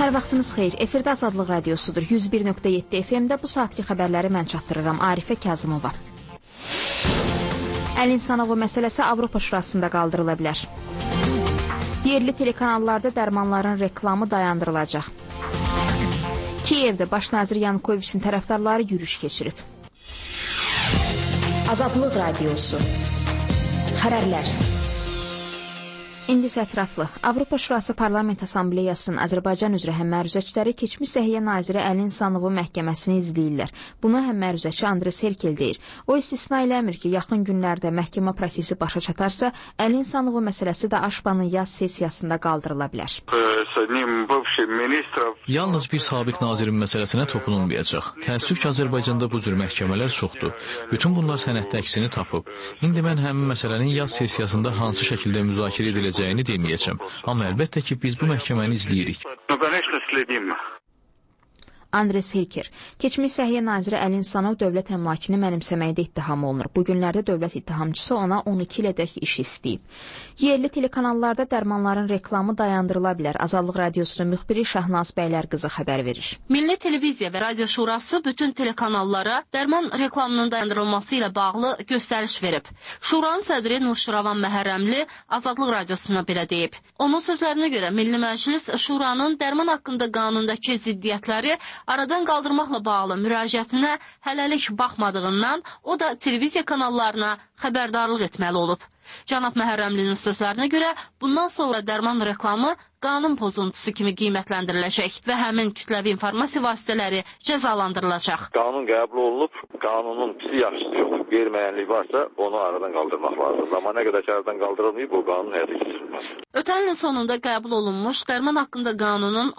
Hər vaxtınız xeyir. Efirdə Azadlıq Radiosudur. 101.7 FM-də bu saatki xəbərləri mən çatdırıram. Arifə Kazımova. Əl insanovu məsələsi Avropa Şurasında qaldırıla bilər. Yerli telekanallarda dərmanların reklamı dayandırılacaq. Kiyevdə baş nazir Yanukoviçin tərəfdarları yürüyüş keçirib. Azadlıq Radiosu. Xəbərlər. İndi isə ətraflı. Avropa Şurası Parlament Assambleyasının Azərbaycan üzrə həmməruzəçiləri keçmiş Səhiyyə Naziri Əli İnsanovu məhkəməsini izləyirlər. Bunu həmməruzəçi Andres Herkel deyir. O istisna eləmir ki, yaxın günlərdə məhkəmə prosesi başa çatarsa, Əli İnsanovu məsələsi də Aşpanın yaz sessiyasında qaldırıla bilər. Yalnız bir sabiq nazirin məsələsinə toxunulmayacaq. Təəssüf ki, Azərbaycanda bu cür məhkəmələr çoxdur. Bütün bunlar sənəddə əksini tapıb. İndi mən həmin məsələnin yaz sessiyasında hansı şəkildə müzakirə ediləcəyini deməyəcəm. Amma əlbəttə ki, biz bu məhkəməni izləyirik. Andres Herkel, keçmiş Səhiyyə Naziri Əli İnsanov dövlət əmlakını mənimsəməkdə ittiham olunur. Bu günlərdə dövlət ittihamçısı ona 12 ilədək iş istəyib. Yerli telekanallarda dərmanların reklamı dayandırıla bilər. Azadlıq Radiosunun müxbiri Şahnaz Bəylərqızı xəbər verir. Milli Televiziya və Radio Şurası bütün telekanallara dərman reklamının dayandırılması ilə bağlı göstəriş verib. Şuranın sədri Nurşiravan Məhərrəmli Azadlıq Radiosuna belə deyib. Onun sözlərinə görə Milli Məclis Şuranın dərman haqqında qanundakı ziddiyyətləri aradan qaldırmaqla bağlı müraciətinə hələlik baxmadığından o da televiziya kanallarına xəbərdarlıq etməli olub. Cənab Məhərrəmlinin sözlərinə görə bundan sonra dərman reklamı qanun pozuntusu kimi qiymətləndiriləcək və həmin kütləvi informasiya vasitələri cəzalandırılacaq. Qanun qəbul olunub, qanunun pisi yaxşısı yoxdur. Qeyri-müəyyənlik varsa onu aradan qaldırmaq lazım. Amma nə qədər ki aradan qaldırılmayıb, bu qanun həyata keçirilməz. Ötən ilin sonunda qəbul olunmuş dərman haqqında qanunun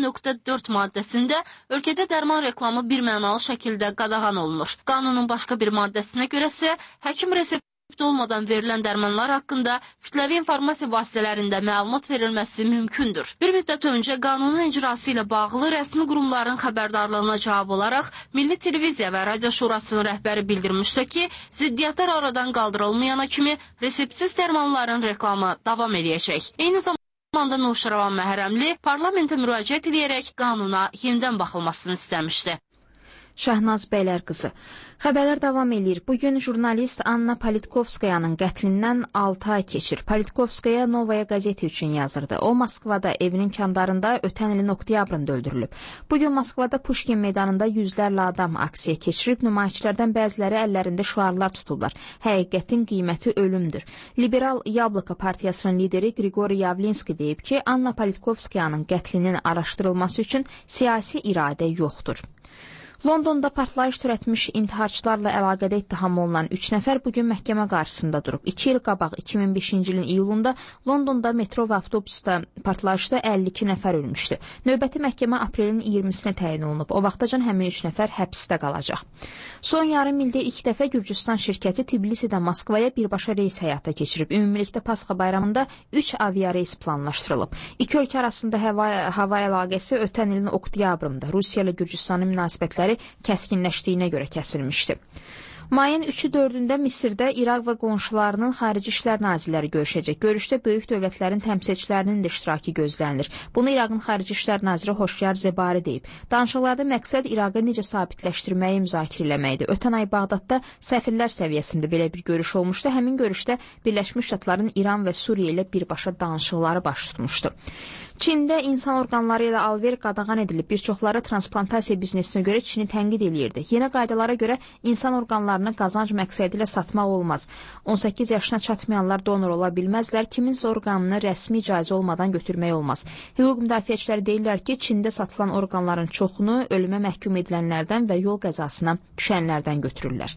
16.4 maddəsində ölkədə dərman reklamı birmənalı şəkildə qadağan olunur. Qanunun başqa bir maddəsinə görə isə həkim resepti olmadan verilən dərmanlar haqqında kütləvi informasiya vasitələrində məlumat verilməsi mümkündür. Bir müddət öncə qanunun icrası ilə bağlı rəsmi qurumların xəbərdarlığına cavab olaraq Milli Televiziya və Radio Şurasının rəhbəri bildirmişsə ki, ziddiyyətlər aradan qaldırılmayana kimi reseptsiz dərmanların reklamı davam edəcək. Eyni zamanda Nurşiravan Məhərrəmli parlamentə müraciət edərək qanuna yenidən baxılmasını istəmişdi. Şahnaz Bəylərqızı. Xəbərlər davam edir. Bugün jurnalist Anna Politkovskayanın qətlindən 6 ay keçir. Politkovskaya Novaya qəzeti üçün yazırdı. O, Moskvada evinin kəndarında ötən ilin oktyabrında öldürülüb. Bugün Moskvada Pushkin meydanında yüzlərlə adam aksiya keçirib. Nümayişçilərdən bəziləri əllərində şüarlar tutublar. Həqiqətin qiyməti ölümdür. Liberal Yabloko partiyasının lideri Grigori Yavlinski deyib ki, Anna Politkovskayanın qətlinin araşdırılması üçün siyasi iradə yoxdur. Londonda partlayış törətmiş intiharçılarla əlaqədə ittiham olunan 3 nəfər bugün məhkəmə qarşısında durub. 2 il qabaq 2005-ci ilin iyulunda Londonda metro və avtobusda partlayışda 52 nəfər ölmüşdü. Növbəti məhkəmə aprelin 20-sinə təyin olunub. O vaxtacan həmin 3 nəfər həbsdə qalacaq. Son yarım ildə ilk dəfə Gürcüstan şirkəti Tbilisidən Moskvaya birbaşa reys həyata keçirib. Ümumilikdə Pasxa bayramında 3 aviareys planlaşdırılıb. İki ölkə arasında hava əlaqəsi ötən ilin oktyabrında Rusiya ilə Gürcüstanın münasibətləri kəskinləşdiyinə görə kəsilmişdi. Mayın 3-4-də Misirdə İraq və qonşularının xarici işlər nazirləri görüşəcək. Görüşdə böyük dövlətlərin təmsilçilərinin də iştirakı gözlənilir. Bunu İraqın xarici işlər naziri Xoşyar Zebari deyib. Danışıqlarda məqsəd İraqı necə sabitləşdirməyi müzakirə eləməkdir. Ötən ay Bağdadda səfirlər səviyyəsində belə bir görüş olmuşdu. Həmin görüşdə Birləşmiş Ştatların İran və Suriya ilə birbaşa danışıqları baş tutmuşdu. Çində insan orqanları ilə alver qadağan edilib. Bir çoxları transplantasiya biznesinə görə Çini tənqid eləyirdi. Yeni qaydalara görə insan orqanlarını qazanc məqsədi ilə satmaq olmaz. 18 yaşına çatmayanlar donor ola bilməzlər. Kiminsə orqanını rəsmi icazə olmadan götürmək olmaz. Hüquq müdafiəçiləri deyirlər ki, Çində satılan orqanların çoxunu ölümə məhkum edilənlərdən və yol qəzasına düşənlərdən götürürlər.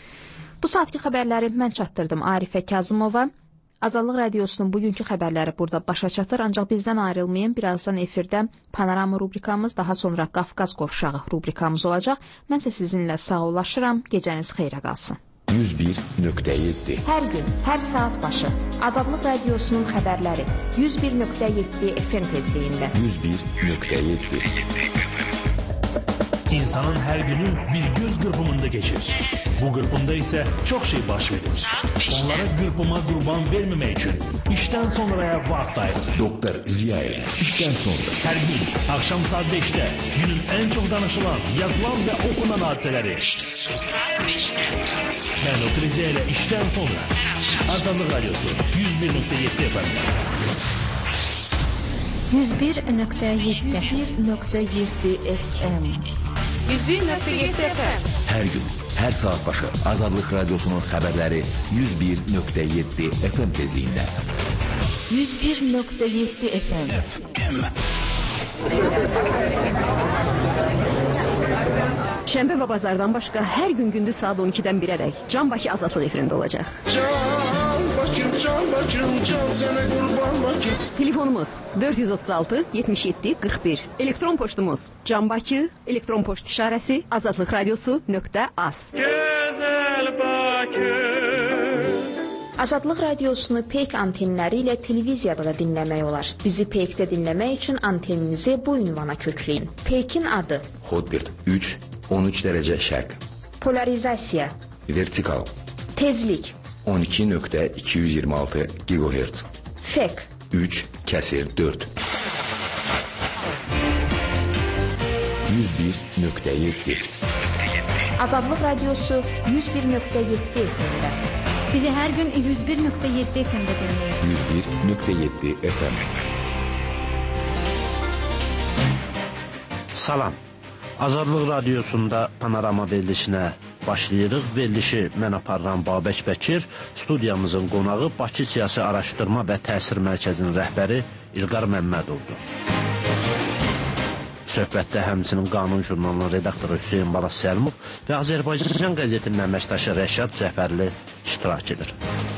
Bu saatki xəbərləri mən çatdırdım. Arifə Kazımova. Azadlıq Radiosunun bugünkü xəbərləri burada başa çatır, ancaq bizdən ayrılmayın. Birazdan efirdə Panorama rubrikamız, daha sonra Qafqaz qovşağı rubrikamız olacaq. Mən isə sizinlə sağollaşıram. Gecəniz xeyrə qalsın. 101.7 Hər gün, hər saat başı Azadlıq Radiosunun xəbərləri 101.7 FM tezliyində. 101.7 İnsanın her günü bir göz qırpımında geçir. Bu qırpımda ise çok şey baş verir. Onlara qırpıma qurban vermemek için işten sonraya vaxt ayırır. Doktor Ziyaev, işten sonra. Her gün akşam saat 5'te günün en çok danışılan, yazılan ve okunan hadiseleri. İşten sonra 5'te. Ben Doktor Ziyaev ile işten sonra. Azadlık Radyosu 101.7 FM. 101.7 FM. 101.7 FM. Her gün, her saat başı Azadlık Radyosu'nun haberleri 101.7 FM tezliğinde. 101.7 FM. Şənbə və bazardan başqa hər gün gündüz saat 12-dən 1-ədək Can Bakı Azadlıq efirində olacaq. Can Bakım, can sənə qurban Bakım. Telefonumuz 436 77 41. Elektron poçtumuz canbaki, elektron poçt işarəsi azadlıqradiosu.az. Gözəl Bakım. Azadlıq radiosunu PEK antenləri ilə televiziyada da dinləmək olar. Bizi PEK-də dinləmək üçün anteninizi bu ünvana kökləyin. PEK-in adı Hotbird 3, 13 derece şərq. Polarizasiya, Vertikal tezlik, 12.226 GHz. FEK, 3/4. 101.7. Azadlıq radiosu 101.7 FM-də. Bizi hər gün 101.7 FM-də dinləyin. 101.7 FM. Salam. Azadlıq Radiosunda panorama verilişinə başlayırıq. Verilişi mən aparıram Babək Bəkir. Studiyamızın qonağı Bakı Siyasi Araşdırma və Təsir Mərkəzinin rəhbəri İlqar Məmmədovdur. Söhbətdə həmçinin Qanun jurnalının redaktoru Hüseyin Balas Səlmov və Azərbaycan qəzetinin əməkdaşı Rəşad Cəfərli iştirak edir.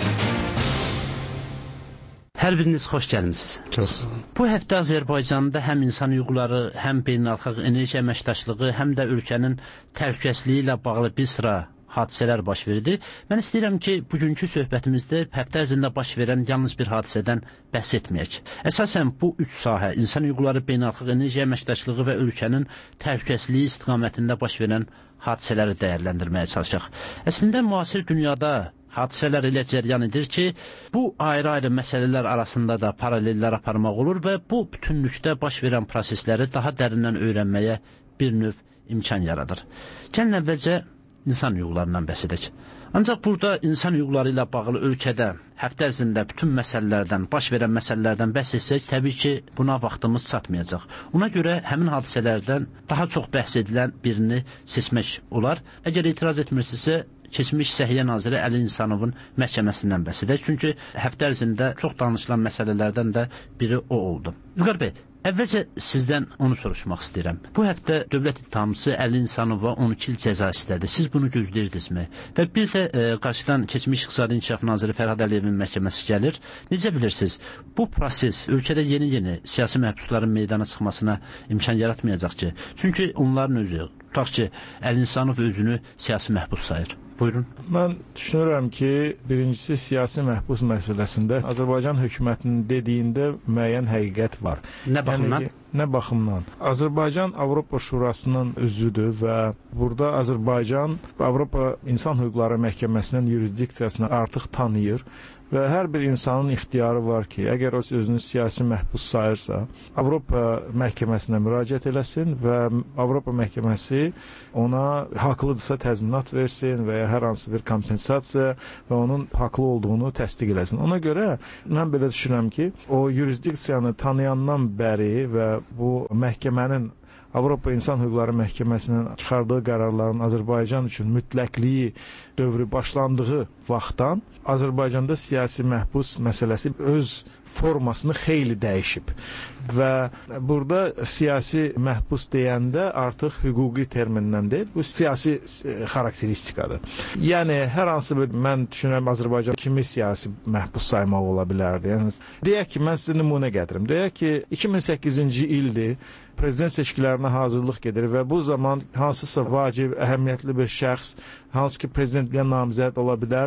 Hər biriniz xoş gəlmisiniz. Çox. Bu həftə Azərbaycanda həm insan hüquqları, həm beynəlxalq enerji əməkdaşlığı, həm də ölkənin təhlükəsizliyi ilə bağlı bir sıra hadisələr baş verdi. Mən istəyirəm ki, bugünkü söhbətimizdə həftə ərzində baş verən yalnız bir hadisədən bəhs etməyək. Əsasən bu üç sahə, insan hüquqları, beynəlxalq enerji əməkdaşlığı və ölkənin təhlükəsizliyi istiqamətində baş verən hadisələri dəyərləndirməyə çalışaq. Əslində müasir dünyada hadisələr elə cəryan edir ki, bu ayrı-ayrı məsələlər arasında da paralellər aparmaq olur və bu bütünlükdə baş verən prosesləri daha dərindən öyrənməyə bir növ imkan yaradır. Gəlin əvvəlcə insan hüquqlarından bəhs edək. Ancaq burada insan hüquqları ilə bağlı ölkədə həftə ərzində bütün məsələlərdən, baş verən məsələlərdən bəhs etsək, təbii ki, buna vaxtımız çatmayacaq. Ona görə həmin hadisələrdən daha çox bəhs edilən birini seçmək olar. Əgər etiraz etmirsinizsə, keçmiş Səhiyyə Naziri Əli İnsanovun məhkəməsindən bəhs edək. Çünki həftə ərzində çox danışılan məsələlərdən də biri o oldu. İlqar bəy, əvvəlcə sizdən onu soruşmaq istəyirəm. Bu həftə dövlət ittihamçısı Əli İnsanova 12 il cəza istədi. Siz bunu gözləyirdinizmi? Və bir də qarşıdan keçmiş İqtisadi İnkişaf Naziri Fərhad Əliyevin məhkəməsi gəlir. Necə bilirsiniz, bu proses ölkədə yeni-yeni siyasi məhbusların meydana çıxmasına imkan yaratmayacaq ki? Çünki onların özü, tutaq ki, Əli İnsanov özünü siyasi məhbus sayır. Buyurun. Mən düşünürəm ki, birincisi siyasi məhbus məsələsində Azərbaycan hökumətinin dediyində müəyyən həqiqət var. Nə baxımdan? Nə baxımdan? Azərbaycan Avropa Şurasının üzvüdür və burada Azərbaycan Avropa İnsan Hüquqları Məhkəməsinin yurisdiksiyasını artıq tanıyır və hər bir insanın ixtiyarı var ki, əgər o özünü siyasi məhbus sayırsa, Avropa məhkəməsinə müraciət eləsin və Avropa məhkəməsi ona haqlıdırsa təzminat versin və ya hər hansı bir kompensasiya və onun haqlı olduğunu təsdiq eləsin. Ona görə mən belə düşünürəm ki, o yurisdiksiyanı tanıyandan bəri və bu məhkəmənin Avropa İnsan Hüquqları Məhkəməsinin çıxardığı qərarların Azərbaycan üçün mütləqliyi dövrü başlandığı vaxtdan Azərbaycanda siyasi məhbus məsələsi öz formasını xeyli dəyişib və burada siyasi məhbus deyəndə artıq hüquqi termindən deyil, bu siyasi xarakteristikadır. Yəni, hər hansı bir, mən düşünürəm Azərbaycan kimi siyasi məhbus saymaq ola bilərdi. Yəni, deyək ki, mən sizə nümunə gətirim. Deyək ki, 2008-ci ildir, prezident seçkilərinə hazırlıq gedir və bu zaman hansısa vacib, əhəmiyyətli bir şəxs, hansı ki prezidentliyə namizəd ola bilər,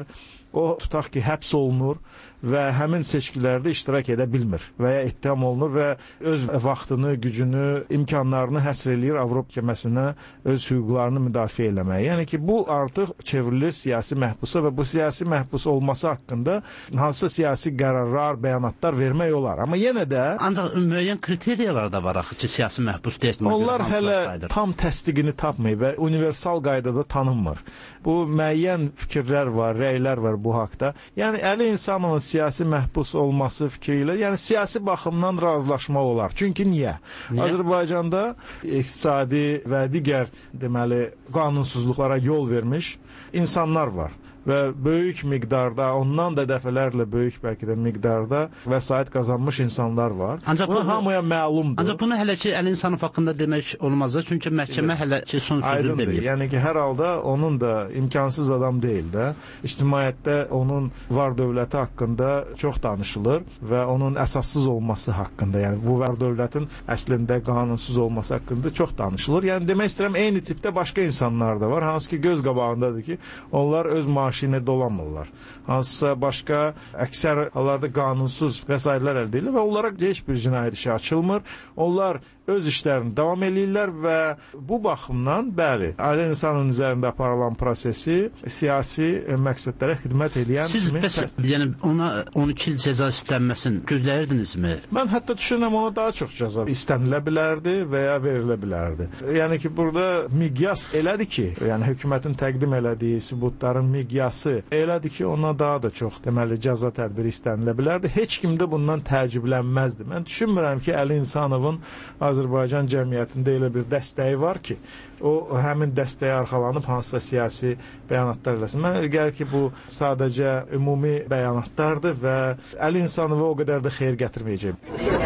o tutaq ki, həbs olunur və həmin seçkilərdə iştirak edə bilmir və ya ittiham olunur və öz vaxtını, gücünü, imkanlarını həsr eləyir Avropa Məhkəməsinə öz hüquqlarını müdafiə eləməyə. Yəni ki, bu artıq çevrilir siyasi məhbusa və bu siyasi məhbus olması haqqında hansısa siyasi qərarlar, bəyanatlar vermək olar. Amma yenə də... Ancaq müəyyən kriteriyalar da var axı ki, siyasi məhbus deyilmə. Onlar hələ tam təsdiqini tapmayıb və universal qaydada tanınmır. Bu müəyyən fikirlər var, rəylər var bu haqda. Yəni, Əli İnsanovun siyasi məhbus olması fikri ilə, yəni siyasi baxımdan razılaşmaq olar. Çünki niyə? Azərbaycanda iqtisadi və digər deməli qanunsuzluqlara yol vermiş insanlar var. Və böyük miqdarda, ondan da dəfələrlə böyük bəlkə də miqdarda vəsait qazanmış insanlar var. Ancaq bunu hamıya məlumdur. Ancaq bunu hələ ki, Əli İnsanov haqqında demək olmaz da, çünki məhkəmə hələ ki, son sözünü deməyib. Yəni ki, hər halda onun da imkansız adam deyil də. İctimaiyyətdə onun var dövləti haqqında çox danışılır və onun əsassız olması haqqında, yəni bu var dövlətin əslində qanunsuz olması haqqında çox danışılır. Yəni demək istəyirəm, eyni tipdə başqa insanlar da var, hansı ki, göz qabağındadır ki, onlar öz maaşını dolamırlar. Hansısa başqa əksər hallarda qanunsuz vəsaitlər əldə edilir və onlara heç bir cinayət işi açılmır. Onlar öz işlərini davam edirlər və bu baxımdan, bəli, Əli İnsanovun üzərində aparılan prosesi siyasi məqsədlərə xidmət edən Siz bəs, yəni ona 12 il cəza istənməsini gözləyirdinizmi? Mən hətta düşünürəm, ona daha çox cəza istənilə bilərdi və ya verilə bilərdi. Yəni ki, burada miqyas elədir ki, yəni hökumətin təqdim elədiyi sübutların miqyası elədir ki, ona daha da çox deməli cəza tədbiri istənilə bilərdi. Heç kim də bundan təəccüblənməzdi. Mən düşünmürəm ki, Əli İnsanovun Azərbaycan cəmiyyətində elə bir dəstəyi var ki, o həmin dəstəyə arxalanıb hansısa siyasi bəyanatlar eləsin. Mən gəlir ki, bu sadəcə ümumi bəyanatlardır və Əli İnsanova o qədər də xeyir gətirməyəcək.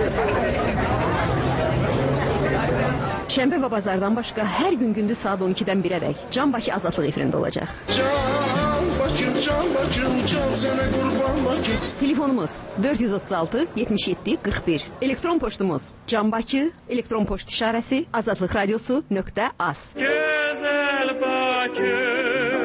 Şənbə və bazardan başqa hər gün gündüz saat 12-dən 1-ədək Can Bakı Azadlıq efirində olacaq. Can Bakım, can sənə qurban Bakım. Telefonumuz 436 77 41. Elektron poçtumuz canbakı, elektron poçt işarəsi azadlıqradiosu.az. Gözəl Bakım.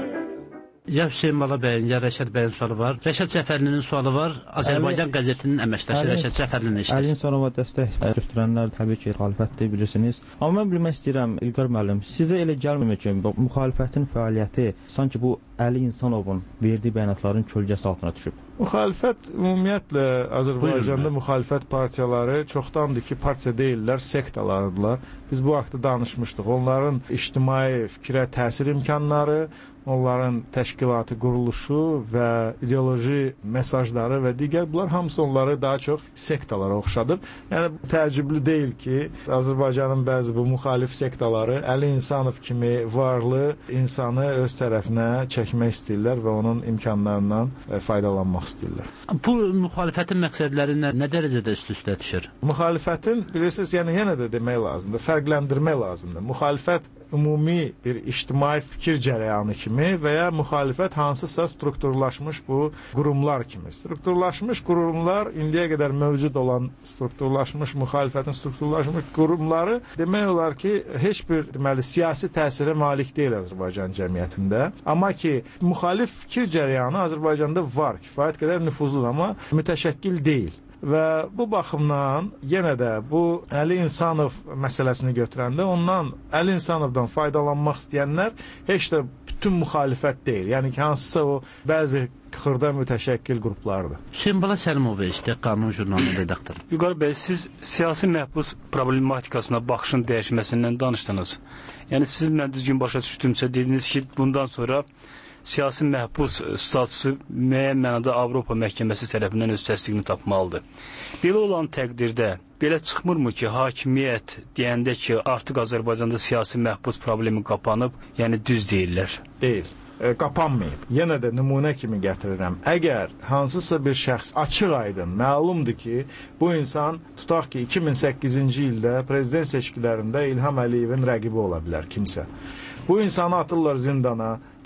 Ya Hüseyin Bala bəyin, ya Rəşad bəyin sualı var. Rəşad Cəfərlinin sualı var. Azərbaycan qəzetinin əməkdaşı Rəşad Cəfərlinin işdir. Əli İnsanova dəstək göstərənlər təbii ki, müxalifətdir, bilirsiniz. Amma mən bilmək istəyirəm, İlqar müəllim, sizə elə gəlmir ki, müxalifətin fəaliyyəti sanki bu Əli İnsanovun verdiyi bəyanatların kölgəsi altına düşüb? Müxalifət, ümumiyyətlə Azərbaycanda müxalifət partiyaları çoxdandır ki, partiya deyirlər, sektalardılar. Biz bu haqda danışmışdıq. Onların ictimai fikrə təsir imkanları, onların təşkilatı quruluşu və ideoloji mesajları və digər bunlar hamısı onları daha çox sektalara oxşadır. Yəni təəccüblü deyil ki, Azərbaycanın bəzi bu müxalif sektaları Əli İnsanov kimi varlı insanı öz tərəfinə çəkmək istəyirlər və onun imkanlarından faydalanmaq istəyirlər. Bu müxalifətin məqsədləri nə dərəcədə üst-üstə düşür? Müxalifətin, bilirsiniz, yəni yenə də demək lazımdır, fərqləndirmək lazımdır. Müxalifət ümumi bir ictimai fikir cərəyanı kimi və ya müxalifət hansısa strukturlaşmış bu qurumlar kimi. Strukturlaşmış qurumlar, indiyə qədər mövcud olan strukturlaşmış, müxalifətin strukturlaşmış qurumları demək olar ki, heç bir deməli, siyasi təsirə malik deyil Azərbaycan cəmiyyətində. Amma ki, müxalif fikir cərəyanı Azərbaycanda var, kifayət qədər nüfuzludur, amma mütəşəkkil deyil. Və bu baxımdan yenə də bu Əli İnsanov məsələsini götürəndə ondan Əli İnsanovdan faydalanmaq istəyənlər heç də bütün müxalifət deyil. Yəni ki, hansısa o bəzi xırda mütəşəkkil qruplardır. Hüseyin Bala Səlimovic, Qanun jurnalının redaktoru. Vüqar bəy, siz siyasi məhbus problematikasına baxışın dəyişməsindən danışdınız. Yəni siz mən düzgün başa düşdümsə dediniz ki, bundan sonra siyasi məhbus statusu müəyyən mənada Avropa Məhkəməsi tərəfindən öz təsdiqini tapmalıdır. Belə olan təqdirdə belə çıxmırmı ki, hakimiyyət deyəndə ki, artıq Azərbaycanda siyasi məhbus problemi qapanıb, yəni düz deyirlər? Deyil. Qapanmayıb. Yenə də nümunə kimi gətirirəm. Əgər hansısa bir şəxs açıq aydın məlumdur ki, bu insan tutaq ki, 2008-ci ildə prezident seçkilərində İlham Əliyevin rəqibi ola bilər kimsə. Bu insanı atırlar zindana,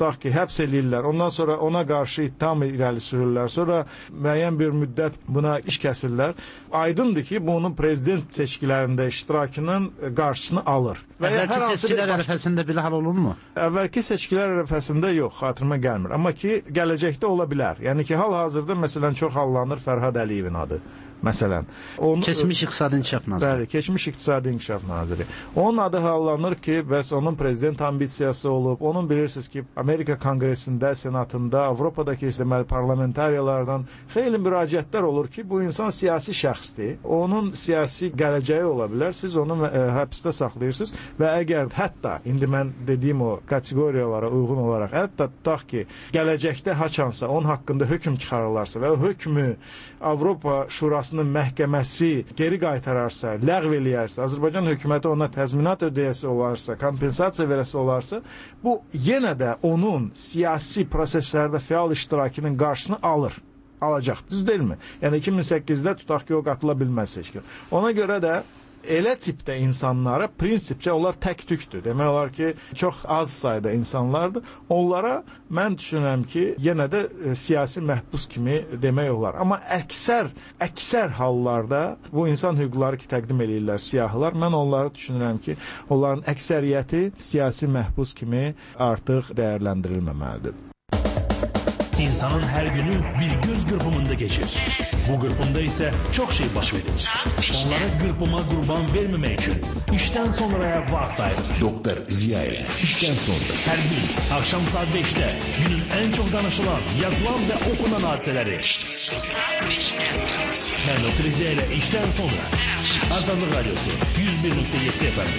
tutaq ki, həbs eləyirlər. Ondan sonra ona qarşı ittiham irəli sürürlər. Sonra müəyyən bir müddət buna iş kəsirlər. Aydındır ki, bu onun prezident seçkilərində iştirakının qarşısını alır. Əvvəlki seçkilər ərəfəsində belə hal olurmu? Əvvəlki seçkilər ərəfəsində yox, xatırıma gəlmir. Amma ki, gələcəkdə ola bilər. Yəni ki, hal-hazırda məsələn çox hallanır Fərhad Əliyevin adı. Məsələn, keçmiş İqtisadi İnkişaf Naziri. Bəli, keçmiş İqtisadi İnkişaf Naziri. Onun adı hallanır ki, bəs onun prezident ambisiyası olub. Onun bilirsiniz ki, Amerika Konqresində, Senatında, Avropadakı deməli parlamentariyalardan xeyli müraciətlər olur ki, bu insan siyasi şəxsdir. Onun siyasi gələcəyi ola bilər. Siz onu həbsdə saxlayırsınız və əgər hətta indi mən dediyim o kateqoriyalara uyğun olaraq hətta tutaq ki, gələcəkdə haçansa onun haqqında hökm çıxarırlarsa və o hökmü Avropa Şurasının məhkəməsi geri qaytararsa, ləğv eləyərsə, Azərbaycan hökuməti ona təzminat ödəyəsi olarsa, kompensasiya verəsi olarsa, bu yenə də onun siyasi proseslərdə fəal iştirakının qarşısını alacaq. Düz deyilmi? Yəni 2008-də tutaq ki, o qatıla bilməz seçkiyə. Ona görə də elə tipdə insanlara prinsipcə onlar tək-tükdür. Demək olar ki, çox az sayda insanlardır. Onlara mən düşünürəm ki, yenə də siyasi məhbus kimi demək olar. Amma əksər hallarda bu insan hüquqları ki, təqdim eləyirlər siyahılar, mən onları düşünürəm ki, onların əksəriyyəti siyasi məhbus kimi artıq dəyərləndirilməməlidir. İnsanın hər günü bir göz qırpımında keçir. Bu qırpımda isə çox şey baş verir. Onlara qırpıma qurban verməmək üçün işdən sonraya vaxt ayırır. Doktor Ziya işdən sonra. Hər gün axşam saat 5-də günün ən çox danışılan, yazılan və okunan hadisələri. Mən Doktor Ziya ilə işdən sonra. Azadlıq Radyosu 101.7 FM.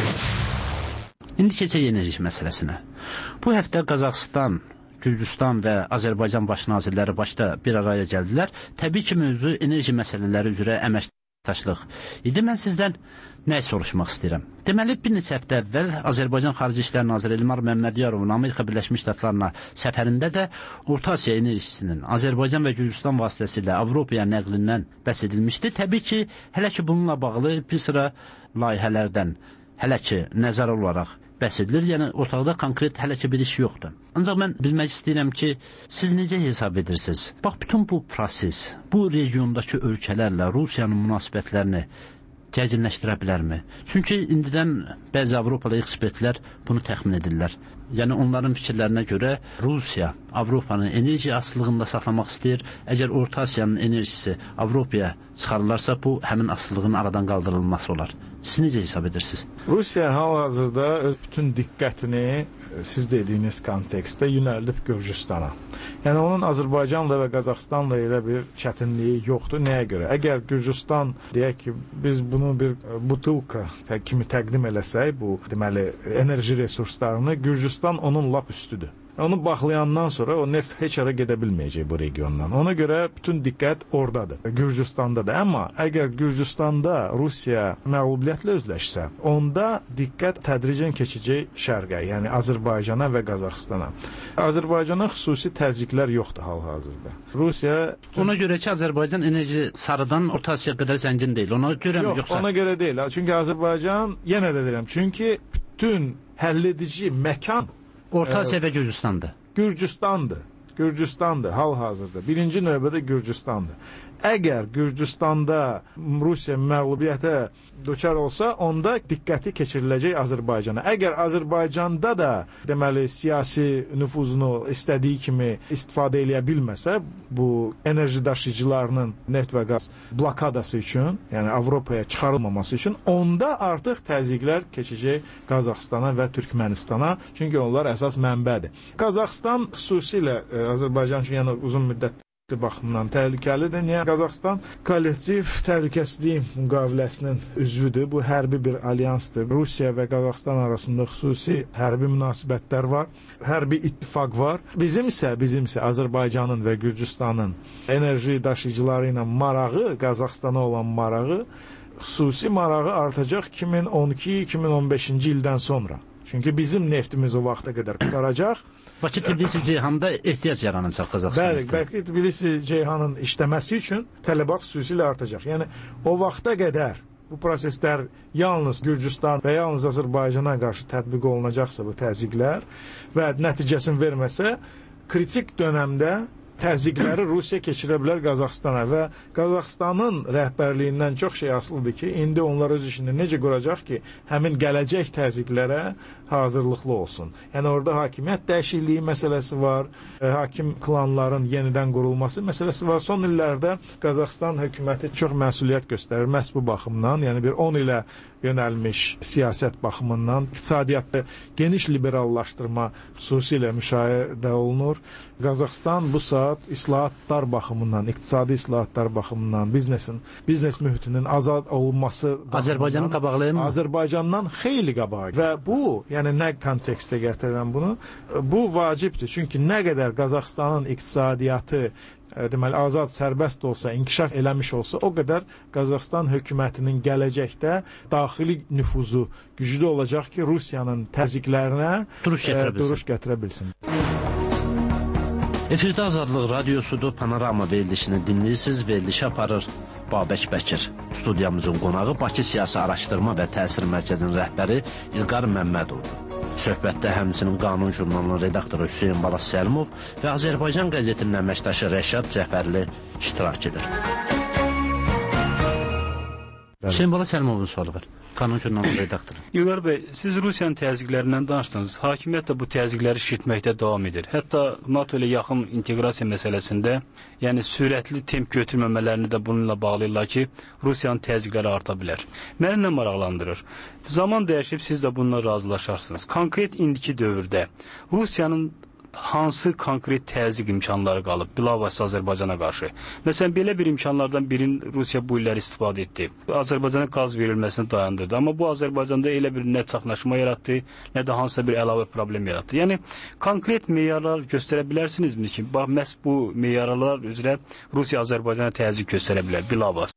İndi keçək enerji məsələsinə. Bu həftə Qazaxıstan, Gürcüstan və Azərbaycan baş nazirləri başda bir araya gəldilər. Təbii ki, mövzu enerji məsələləri üzrə əməkdaşlıq idi. Mən sizdən nə soruşmaq istəyirəm? Deməli, bir neçə həftə əvvəl Azərbaycan Xarici İşlər Naziri Elmar Məmmədyarovun Amerika Birləşmiş Ştatlarına səfərində də Orta Asiya enerjisinin Azərbaycan və Gürcüstan vasitəsilə Avropaya nəqlindən bəhs edilmişdi. Təbii ki, hələ ki bununla bağlı bir sıra layihələrdən hələ ki nəzərə olaraq bəhs edilir. Yəni, ortaqda konkret hələ ki bir iş yoxdur. Ancaq mən bilmək istəyirəm ki, siz necə hesab edirsiniz? Bax, bütün bu proses, bu regiondakı ölkələrlə Rusiyanın münasibətlərini gərginləşdirə bilərmi? Çünki indidən bəzi Avropalı ekspertlər bunu təxmin edirlər. Yəni, onların fikirlərinə görə Rusiya Avropanın enerji asılılığında saxlamaq istəyir. Əgər Orta Asiyanın enerjisi Avropaya çıxarılarsa, bu həmin asılılığın aradan qaldırılması olar. Siz necə hesab edirsiniz? Rusiya hal-hazırda öz bütün diqqətini siz dediyiniz kontekstdə yönəldib Gürcüstana. Yəni onun Azərbaycanla və Qazaxıstanla elə bir çətinliyi yoxdur. Nəyə görə? Əgər Gürcüstan deyək ki, biz bunu bir butulka kimi təqdim eləsək, bu deməli enerji resurslarını, Gürcüstan onun lap üstüdür. Onu baxlayandan sonra o neft heç ara gedə bilməyəcək bu regiondan. Ona görə bütün diqqət oradadır, Gürcüstanda da. Amma əgər Gürcüstanda Rusiya məğlubiyyətlə üzləşsə, onda diqqət tədricən keçəcək şərqə, yəni Azərbaycana və Qazaxıstana. Azərbaycana xüsusi təzyiqlər yoxdur hal-hazırda. Rusiya ona görə ki, Azərbaycan enerji sarıdan Orta Asiya qədər zəngin deyil. Ona görə mi yoxsa? Ona görə deyil. Çünki Azərbaycan, yenə də deyirəm, çünki bütün həlledici məkan Orta Asiya və Gürcüstandır. Gürcüstandır hal-hazırda. Birinci növbədə Gürcüstandır. Əgər Gürcüstanda Rusiya məğlubiyyətə düçar olsa, onda diqqəti keçiriləcək Azərbaycana. Əgər Azərbaycanda da deməli siyasi nüfuzunu istədiyi kimi istifadə eləyə bilməsə, bu enerji daşıyıcılarının neft və qaz blokadası üçün, yəni Avropaya çıxarılmaması üçün, onda artıq təzyiqlər keçəcək Qazaxıstana və Türkmənistana, çünki onlar əsas mənbədir. Qazaxıstan xüsusilə Azərbaycan üçün yəni uzun müddət baxımdan təhlükəlidir. Niyə? Qazaxıstan kollektiv təhlükəsizlik müqaviləsinin üzvüdür. Bu hərbi bir alyansdır. Rusiya və Qazaxıstan arasında xüsusi hərbi münasibətlər var. Hərbi ittifaq var. Bizim isə Azərbaycanın və Gürcüstanın enerji daşıyıcıları ilə marağı, Qazaxıstana olan marağı, xüsusi marağı artacaq 2012-2015-ci ildən sonra. Çünki bizim neftimiz o vaxta qədər qutaracaq. Bakı Tbilisi-Ceyhan'da ehtiyac yaranacaq Qazaxıstan. Bəli, Tbilisi-Ceyhanın işləməsi üçün tələbat xüsusilə artacaq. Yəni o vaxta qədər bu proseslər yalnız Gürcüstan və yalnız Azərbaycana qarşı tətbiq olunacaqsa bu təzyiqlər və nəticəsini verməsə, kritik dönəmdə təzyiqləri Rusiya keçirə bilər Qazaxstana və Qazaxstanın rəhbərliyindən çox şey asılıdır ki, indi onlar öz işini necə quracaq ki, həmin gələcək təzyiqlərə hazırlıqlı olsun. Yəni orada hakimiyyət dəyişikliyi məsələsi var, hakim klanların yenidən qurulması məsələsi var. Son illərdə Qazaxstan hökuməti çox məsuliyyət göstərir məhz bu baxımdan, yəni bir 10 ilə yönəlmiş siyasət baxımından iqtisadiyyatda geniş liberallaşdırma xüsusilə müşahidə olunur. Qazaxstan bu saat islahatlar baxımından, iqtisadi islahatlar baxımından, biznes mühitinin azad olunması Azərbaycanın qabaqlayırmı? Azərbaycandan xeyli qabaq. Və bu, yəni nə kontekstə gətirirəm bunu? Bu vacibdir. Çünki nə qədər Qazaxstanın iqtisadiyyatı deməli azad, sərbəst olsa, inkişaf eləmiş olsa, o qədər Qazaxstan hökumətinin gələcəkdə daxili nüfuzu güclü olacaq ki, Rusiyanın təzyiqlərinə duruş gətirə bilsin. Efirdə Azadlıq Radiosudur, Panorama verilişini dinləyirsiniz, verilişi aparır Babək Bəkir. Studiyamızın qonağı Bakı Siyasi Araşdırma və Təsir Mərkəzinin rəhbəri İlqar Məmmədovdur. Söhbətdə həmçinin Qanun jurnalının redaktoru Hüseyin Balas Səlimov və Azərbaycan qəzetinin əməkdaşı Rəşad Cəfərli iştirak edir. Hüseyin Balas Səlimovun sualı var. Qanun jurnalının redaktoru. İlqar bəy, siz Rusiyanın təzyiqlərindən danışdınız. Hakimiyyət də bu təzyiqləri şişirtməkdə davam edir. Hətta NATO ilə yaxın inteqrasiya məsələsində, yəni sürətli temp götürməmələrini də bununla bağlayırlar ki, Rusiyanın təzyiqləri arta bilər. Məni nə maraqlandırır? Zaman dəyişib siz də bununla razılaşarsınız. Konkret indiki dövrdə Rusiyanın hansı konkret təzyiq imkanları qalıb bilavasitə Azərbaycana qarşı? Məsələn, belə bir imkanlardan birini Rusiya bu illəri istifadə etdi. Azərbaycana qaz verilməsini dayandırdı. Amma bu Azərbaycanda elə bir nə çaxnaşma yaratdı, nə də hansısa bir əlavə problem yaratdı. Yəni, konkret meyarlar göstərə bilərsinizmi ki, məhz bu meyarlar üzrə Rusiya Azərbaycana təzyiq göstərə bilər bilavasitə?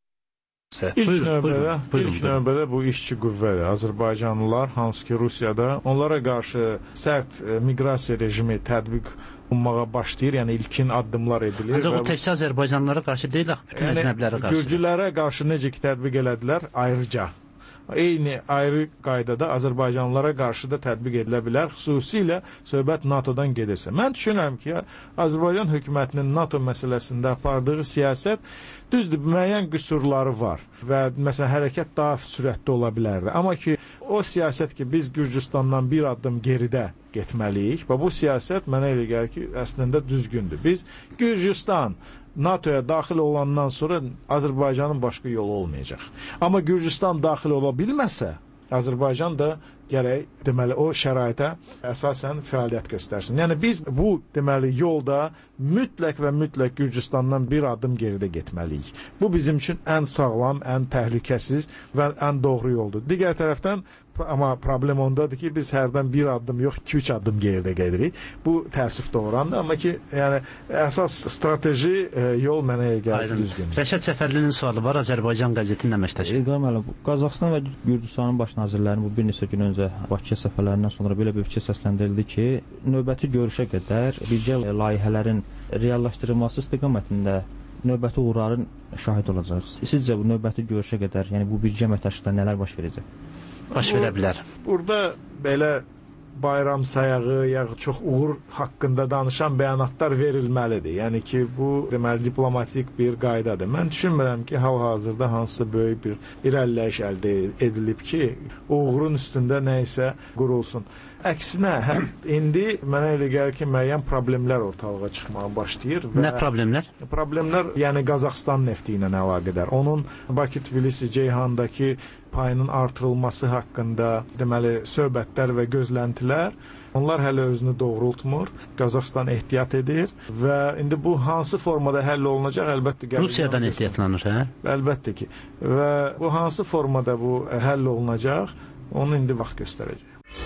İlk növbədə bu işçi qüvvədir. Azərbaycanlılar, hansı ki Rusiyada onlara qarşı sərt miqrasiya rejimi tətbiq olunmağa başlayır, yəni ilkin addımlar edilir. Ancaq o təkcə Azərbaycanlılara qarşı deyil, bütün əcnəbilərə qarşı. Gürcülərə qarşı necə ki tətbiq elədilər, ayrıca. Eyni ayrı qaydada Azərbaycanlılara qarşı da tətbiq edilə bilər, xüsusilə söhbət NATO-dan gedirsə. Mən düşünürəm ki, Azərbaycan hökumətinin NATO məsələsində apardığı siyasət düzdür, müəyyən qüsurları var və məsələn hərəkət daha sürətli ola bilərdi. Amma ki, o siyasət ki, biz Gürcüstandan bir addım geridə getməliyik və bu siyasət mənə elə gəlir ki, əslində düzgündür. Biz Gürcüstan NATOya daxil olandan sonra Azərbaycanın başqa yolu olmayacaq. Amma Gürcüstan daxil ola bilməsə, Azərbaycan da gərək deməli o şəraitə əsasən fəaliyyət göstərsin. Yəni biz bu deməli yolda mütləq və mütləq Gürcüstandan bir addım geridə getməliyik. Bu bizim üçün ən sağlam, ən təhlükəsiz və ən doğru yoldur. Digər tərəfdən amma problem ondadır ki, biz hərdən bir addım yox, 2-3 addım geridə gedirik. Bu təəssüf doğurandır, amma ki, yəni əsas strateji yol mənə gəlir düzgün. Rəşad Cəfərlinin sualı var, Azərbaycan qəzetinin əməkdaşı. İlqar müəllim, Qazaxıstan və Gürcüstanın baş nazirlərinin bu bir neçə gün öncə Bakıya səfərlərindən sonra belə bir fikir səsləndirildi ki, növbəti görüşə qədər birgə layihələrin reallaşdırılması istiqamətində növbəti uğurların şahid olacaq. Sizcə bu növbəti görüşə qədər, yəni bu birgə əməkdaşlıqda nələr baş verəcək? Baş verə bilər. Burada belə bayram sayağı, ya çox uğur haqqında danışan bəyanatlar verilməlidir. Yəni ki, bu deməli diplomatik bir qaydadır. Mən düşünmürəm ki, hal-hazırda hansısa böyük bir irəliləyiş əldə edilib ki, uğurun üstündə nə isə qurulsun. Əksinə, indi mənə elə gəlir ki, müəyyən problemlər ortalığa çıxmağa başlayır. Nə problemlər? Problemlər, yəni Qazaxstan nefti ilə əlaqədar. Onun Bakı-Tbilisi-Ceyhandakı payının artırılması haqqında deməli söhbətlər və gözləntilər, onlar hələ özünü doğrultmur. Qazaxstan ehtiyat edir və indi bu hansı formada həll olunacaq, əlbəttə Rusiyadan ehtiyatlanır, hə? Əlbəttə ki. Və bu hansı formada bu həll olunacaq, onu indi vaxt göstərəcək.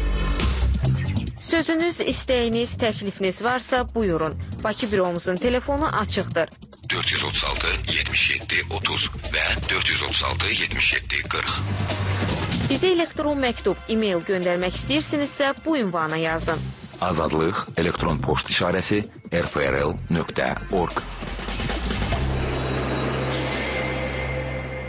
Sözünüz, istəyiniz, təklifiniz varsa buyurun. Bakı büromuzun telefonu açıqdır. 436 77 30 və 436 77 40. Bizə elektron məktub, e-mail göndərmək istəyirsinizsə bu ünvana yazın. Azadlıq elektron poçt işarəsi rfrl.org.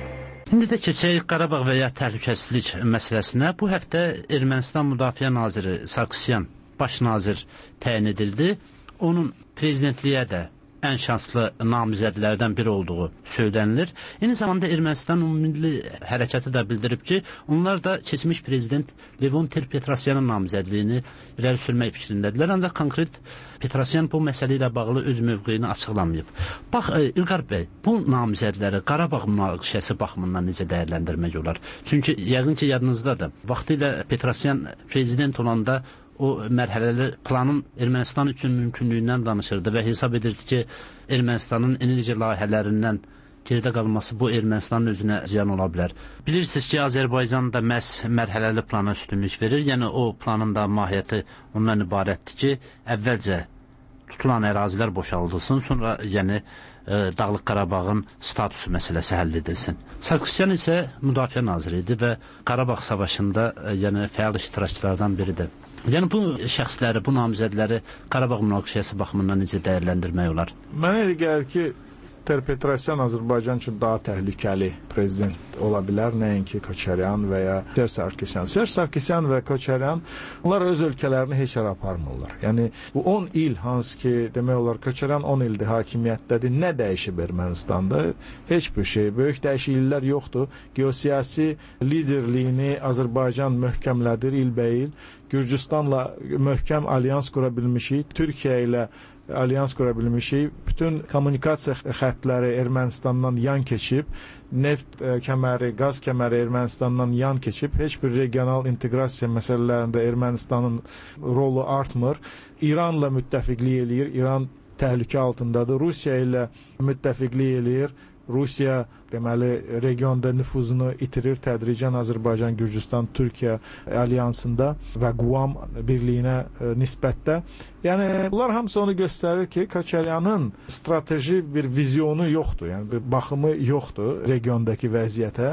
İndi də keçək Qarabağ və ya təhlükəsizlik məsələsinə. Bu həftə Ermənistan Müdafiə Naziri Sarkisyan baş nazir təyin edildi. Onun prezidentliyə də ən şanslı namizədlərdən biri olduğu söylənilir. Eyni zamanda Ermənistan Ümumilli Hərəkatı da bildirib ki, onlar da keçmiş prezident Levon Ter-Petrosyanın namizədliyini irəli sürmək fikrindədirlər. Ancaq konkret Petrosyan bu məsələ ilə bağlı öz mövqeyini açıqlamayıb. Bax, İlqar bəy, bu namizədləri Qarabağ münaqişəsi baxımından necə dəyərləndirmək olar? Çünki yəqin ki, yadınızdadır. Vaxtilə Petrosyan prezident olanda o mərhələli planın Ermənistan üçün mümkünlüyündən danışırdı və hesab edirdi ki, Ermənistanın enerji layihələrindən geridə qalması bu Ermənistanın özünə ziyan ola bilər. Bilirsiniz ki, Azərbaycan da məhz mərhələli plana üstünlük verir. Yəni o planın da mahiyyəti ondan ibarətdir ki, əvvəlcə tutulan ərazilər boşaldılsın, sonra yəni Dağlıq Qarabağın statusu məsələsi həll edilsin. Sarkisyan isə müdafiə naziri idi və Qarabağ savaşında yəni fəal iştirakçılardan biridir. Yəni bu şəxsləri, bu namizədləri Qarabağ münaqişəsi baxımından necə dəyərləndirmək olar? Mənə elə gəlir ki, Ter-Petrosyan Azərbaycan üçün daha təhlükəli prezident ola bilər, nəinki Koçaryan və ya Serj Sarkisyan. Serj Sarkisyan və Koçaryan, onlar öz ölkələrini heç yerə aparmırlar. Yəni bu 10 il, hansı ki, demək olar, Koçaryan 10 ildir hakimiyyətdədir, nə dəyişib Ermənistanda? Heç bir şey, böyük dəyişikliklər yoxdur. Geosiyasi liderliyini Azərbaycan möhkəmlədir ilbəil. Gürcüstanla möhkəm alyans qura bilmişik, Türkiyə ilə alyans qura bilmişik. Bütün kommunikasiya xəttləri Ermənistandan yan keçib, neft kəməri, qaz kəməri Ermənistandan yan keçib. Heç bir regional inteqrasiya məsələlərində Ermənistanın rolu artmır. İranla müttəfiqlik eləyir, İran təhlükə altındadır. Rusiya ilə müttəfiqlik eləyir. Rusiya deməli regionda nüfuzunu itirir tədricən Azərbaycan, Gürcüstan, Türkiyə alyansında və Quam birliyinə nisbətdə. Yəni bunlar hamısı onu göstərir ki, Koçaryanın strateji bir vizyonu yoxdur, yəni bir baxımı yoxdur regiondakı vəziyyətə.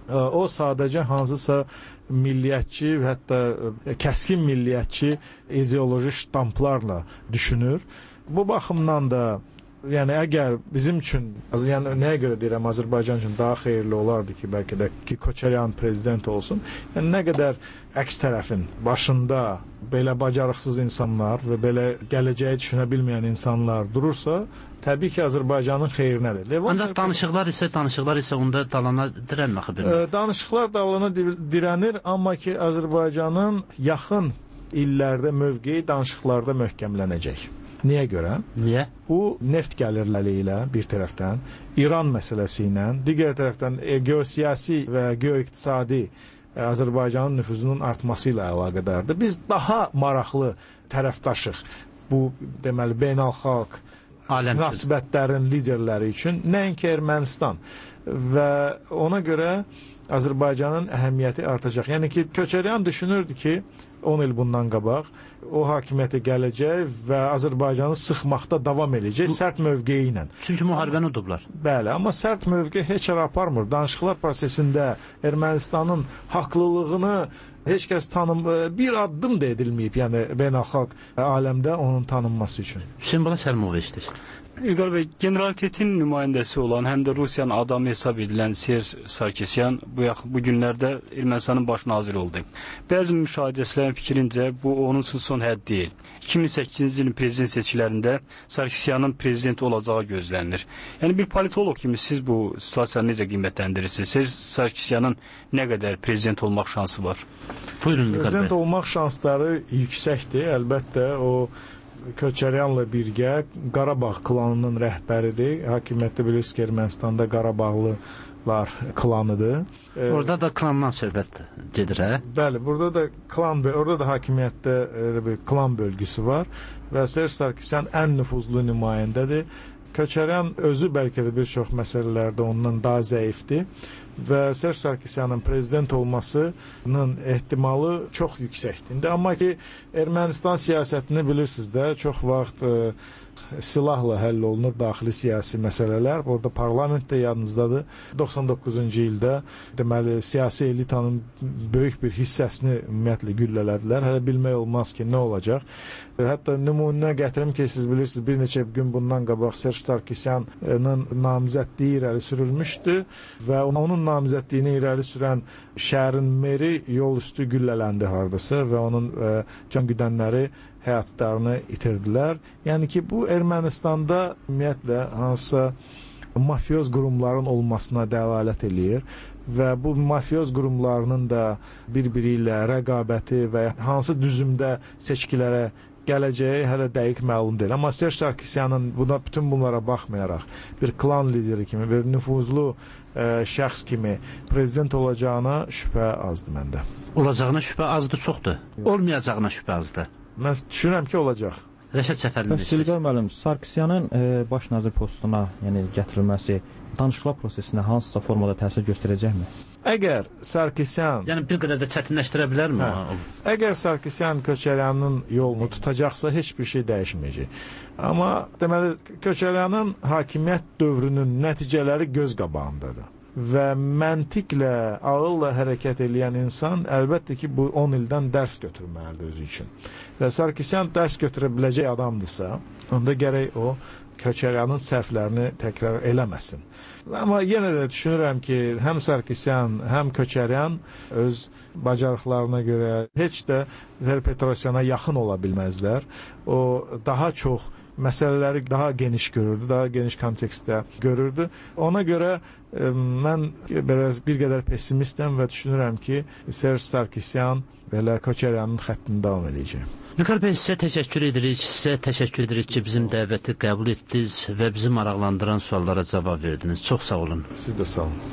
O sadəcə hansısa milliyyətçi, hətta kəskin milliyyətçi ideoloji ştamplarla düşünür. Bu baxımdan da yəni əgər bizim üçün, yəni nəyə görə deyirəm, Azərbaycan üçün daha xeyirli olardı ki, bəlkə də ki, Koçaryan prezident olsun. Yəni nə qədər əks tərəfin başında belə bacarıqsız insanlar və belə gələcəyi düşünə bilməyən insanlar durursa, təbii ki, Azərbaycanın xeyrinədir. Ancaq danışıqlar isə onda dalana dirənir axı bilmir. Danışıqlar dalana dirənir, amma ki, Azərbaycanın yaxın illərdə mövqeyi danışıqlarda möhkəmlənəcək. Niyə görə? Niyə? Bu neft gəlirləri ilə bir tərəfdən, İran məsələsi ilə, digər tərəfdən geosiyasi və geoiqtisadi Azərbaycanın nüfuzunun artması ilə əlaqədardır. Biz daha maraqlı tərəfdaşıq bu deməli beynəlxalq münasibətlərin liderləri üçün, nəinki Ermənistan. Və ona görə Azərbaycanın əhəmiyyəti artacaq. Yəni ki, Koçaryan düşünürdü ki, 10 il bundan qabaq o hakimiyyətə gələcək və Azərbaycanı sıxmaqda davam edəcək sərt mövqeyi ilə. Çünki müharibəni udublar. Bəli, amma sərt mövqe heç yerə aparmır. Danışıqlar prosesində Ermənistanın haqlılığını heç kəs bir addım da edilməyib, yəni beynəlxalq aləmdə onun tanınması üçün. Hüseyin Bala Səlmov eşidir. İlqar bəy, generalitetin nümayəndəsi olan, həm də Rusiyanın adamı hesab edilən Serj Sarkisyan bu günlərdə Ermənistanın baş naziri oldu. Bəzi müşahidəçilərin fikrincə bu onun üçün son hədd deyil. 2008-ci ilin prezident seçkilərində Sarkisyanın prezident olacağı gözlənilir. Yəni bir politoloq kimi siz bu situasiyanı necə qiymətləndirirsiniz? Serj Sarkisyanın nə qədər prezident olmaq şansı var? Buyurun, prezident olmaq şansları yüksəkdir. Əlbəttə o Koçaryanla birgə Qarabağ klanının rəhbəridir. Hakimiyyətdə bilirsiniz ki, Ermənistanda Qarabağlılar klanıdır. Orada da klandan söhbət gedir, hə? Bəli, burada da orada da hakimiyyətdə bir klan bölgüsü var və Serj Sarkisyan ən nüfuzlu nümayəndədir. Koçaryan özü bəlkə də bir çox məsələlərdə ondan daha zəifdir və Serj Sarkisyanın prezident olmasının ehtimalı çox yüksəkdir. Amma ki, Ermənistan siyasətini bilirsiniz də, çox vaxt silahla həll olunur daxili siyasi məsələlər. Orada parlament də yadınızdadır. 99-cu ildə deməli siyasi elitanın böyük bir hissəsini ümumiyyətlə güllələdilər. Hələ bilmək olmaz ki, nə olacaq. Hətta nümunə gətirim ki, siz bilirsiniz, bir neçə gün bundan qabaq Serj Sarkisyanın namizədliyi irəli sürülmüşdü və onun namizədliyini irəli sürən şəhərin meri yol üstü güllələndi hardasa və onun can güdənləri həyatlarını itirdilər. Yəni ki, bu Ermənistanda ümumiyyətlə hansısa mafioz qurumların olmasına dəlalət eləyir və bu mafioz qurumlarının da bir-biri ilə rəqabəti və hansı düzümdə seçkilərə gələcəyi hələ dəqiq məlum deyil. Amma Serj Sarkisyanın bütün bunlara baxmayaraq bir klan lideri kimi, bir nüfuzlu şəxs kimi prezident olacağına şübhə azdır məndə. Olacağına şübhə azdır, çoxdur. Olmayacağına şübhə azdır. Mən düşünürəm ki, olacaq. Rəşad Səfərli. İlqar müəllim, Sarkisyanın baş nazir postuna, yəni gətirilməsi danışıqlar prosesinə hansısa formada təsir göstərəcəkmi? Əgər Sarkisyan... Yəni bir qədər də çətinləşdirə bilərmi? Əgər Sarkisyan Köçəryanın yolunu tutacaqsa, heç bir şey dəyişməyəcək. Amma deməli, Köçəryanın hakimiyyət dövrünün nəticələri göz qabağındadır. Və məntiqlə, ağılla hərəkət edən insan əlbəttə ki, bu 10 ildən dərs götürməlidir özü üçün. Və Sarkisyan dərs götürə biləcək adamdırsa, onda gərək o Köçəryanın səhvlərini təkrar eləməsin. Amma yenə də düşünürəm ki, həm Sarkisyan, həm Köçəryan öz bacarıqlarına görə heç də Petrosyana yaxın ola bilməzlər. O daha çox məsələləri daha geniş görürdü, daha geniş kontekstdə görürdü. Ona görə mən bir qədər pessimistəm və düşünürəm ki, Serj Sarkisyan belə Köçəryanın xəttini davam edəcək. İlqar bəy, sizə təşəkkür edirik. Sizə təşəkkür edirik ki, bizim dəvəti qəbul etdiniz və bizi maraqlandıran suallara cavab verdiniz. Çox sağ olun. Siz də sağ olun.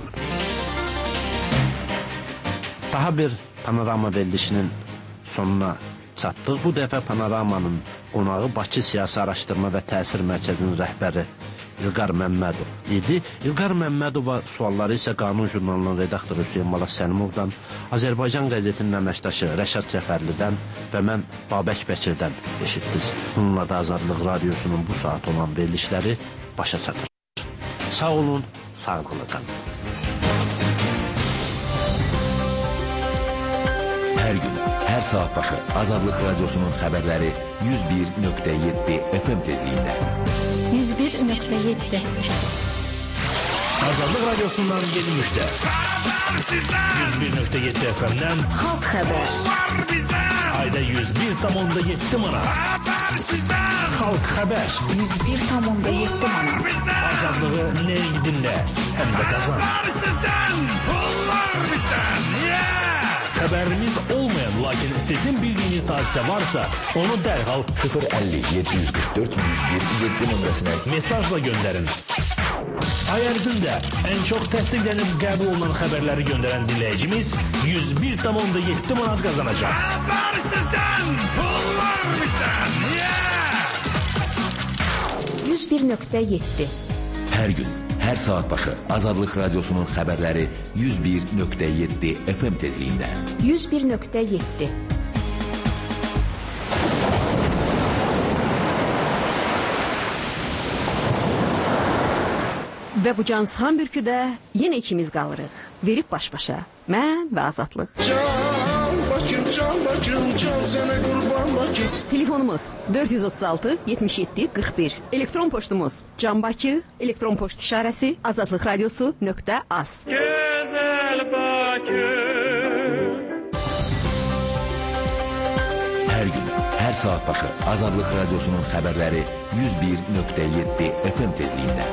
Daha bir panorama verilişinin sonuna çatdıq. Bu dəfə panoramanın qonağı Bakı Siyasi Araşdırma və Təsir Mərkəzinin rəhbəri İlqar Məmmədov idi. İlqar Məmmədova sualları isə Qanun jurnalının redaktoru Hüseyin Malas Səlimovdan, Azərbaycan qəzetinin əməkdaşı Rəşad Cəfərlidən və mən Babək Bəkirdən eşitdiniz. Bununla da Azadlıq Radiosunun bu saat olan verilişləri başa çatır. Sağ olun, sağlıqlı qalın. Hər gün, hər saat başı Azadlıq Radiosunun xəbərləri 101.7 FM tezliyində. 101.7 Azadlıq Radiosundan yeni müjdə. 101.7 FM'dən Xalq xəbər. Ayda 101.7 manat. Xalq xəbər. 101.7 manat. Azadlığı nəyi dinlə, həm də qazan. Xəbərimiz olmayan, lakin sizin bildiyiniz hadisə varsa, onu dərhal 050-744-101-7 nömrəsinə mesajla göndərin. Ay ərzində ən çox təsdiqlənib qəbul olunan xəbərləri göndərən dinləyicimiz 101.7 manat qazanacaq. Xəbər sizdən, pullar bizdən. 101.7 Hər gün, hər saat başı Azadlıq Radiosunun xəbərləri 101.7 FM tezliyində. 101.7 Və bu cansıxan bürküdə yenə ikimiz qalırıq. Verib baş-başa. Mən və Azadlıq. Can sənə qurban Bakı. Telefonumuz 436 77 41. Elektron poçtumuz canbakı, elektron poçt işarəsi azadlıqradiosu.az. Gözəl Bakı. Hər gün, hər saat başı Azadlıq Radiosunun xəbərləri 101.7 FM tezliyində.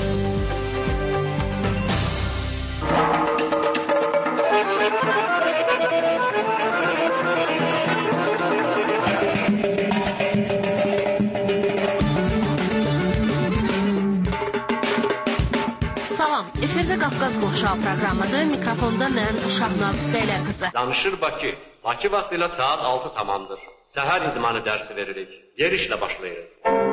Efirdə Qafqaz Qovşağı proqramıdır. Mikrofonda mən Şahnaz Bəylərqızı. Danışır Bakı. Bakı vaxtı ilə saat 6 tamamdır. Səhər idmanı dərsi veririk. Yerişlə başlayırıq.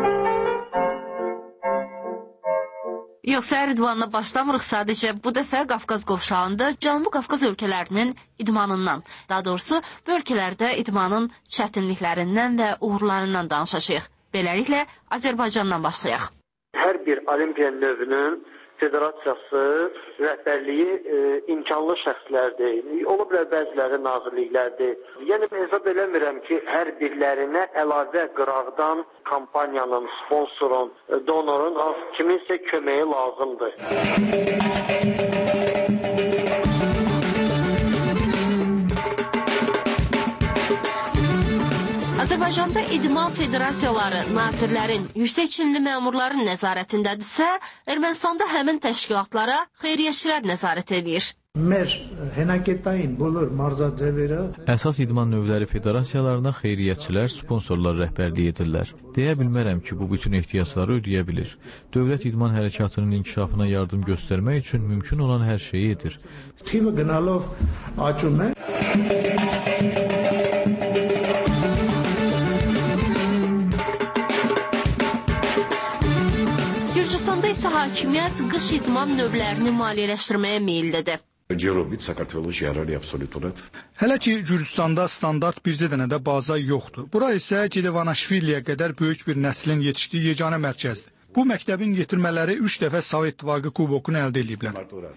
Yox, səhər idmanına başlamırıq sadəcə. Bu dəfə Qafqaz Qovşağında Cənubi Qafqaz ölkələrinin idmanından, daha doğrusu bu ölkələrdə idmanın çətinliklərindən və uğurlarından danışacağıq. Beləliklə, Azərbaycandan başlayaq. Hər bir olimpiya növünün federasiyası, rəhbərliyi imkanlı şəxslərdir. Ola bilər bəziləri nazirliklərdir. Yəni, hesab eləmirəm ki, hər birlərinə əlavə qıraqdan kampaniyanın, sponsorun, donorun, kiminsə köməyi lazımdır. Azərbaycanda idman federasiyaları nazirlərin, yüksək çinli məmurların nəzarətindədirsə, Ermənistanda həmin təşkilatlara xeyriyyəçilər nəzarət edir. Əsas idman növləri federasiyalarına xeyriyyətçilər, sponsorlar rəhbərlik edirlər. Deyə bilmərəm ki, bu bütün ehtiyacları ödəyə bilir. Dövlət idman hərəkatının inkişafına yardım göstərmək üçün mümkün olan hər şeyi edir. Gürcüstanda isə hakimiyyət qış idman növlərini maliyyələşdirməyə meyillidir. Hələ ki, Gürcüstanda standart bircə dənə də baza yoxdur. Bura isə Cilivanaşviliyə qədər böyük bir nəslin yetişdiyi yeganə mərkəzdir. Bu məktəbin yetirmələri 3 dəfə Sovet İttifaqı kubokunu əldə ediblər.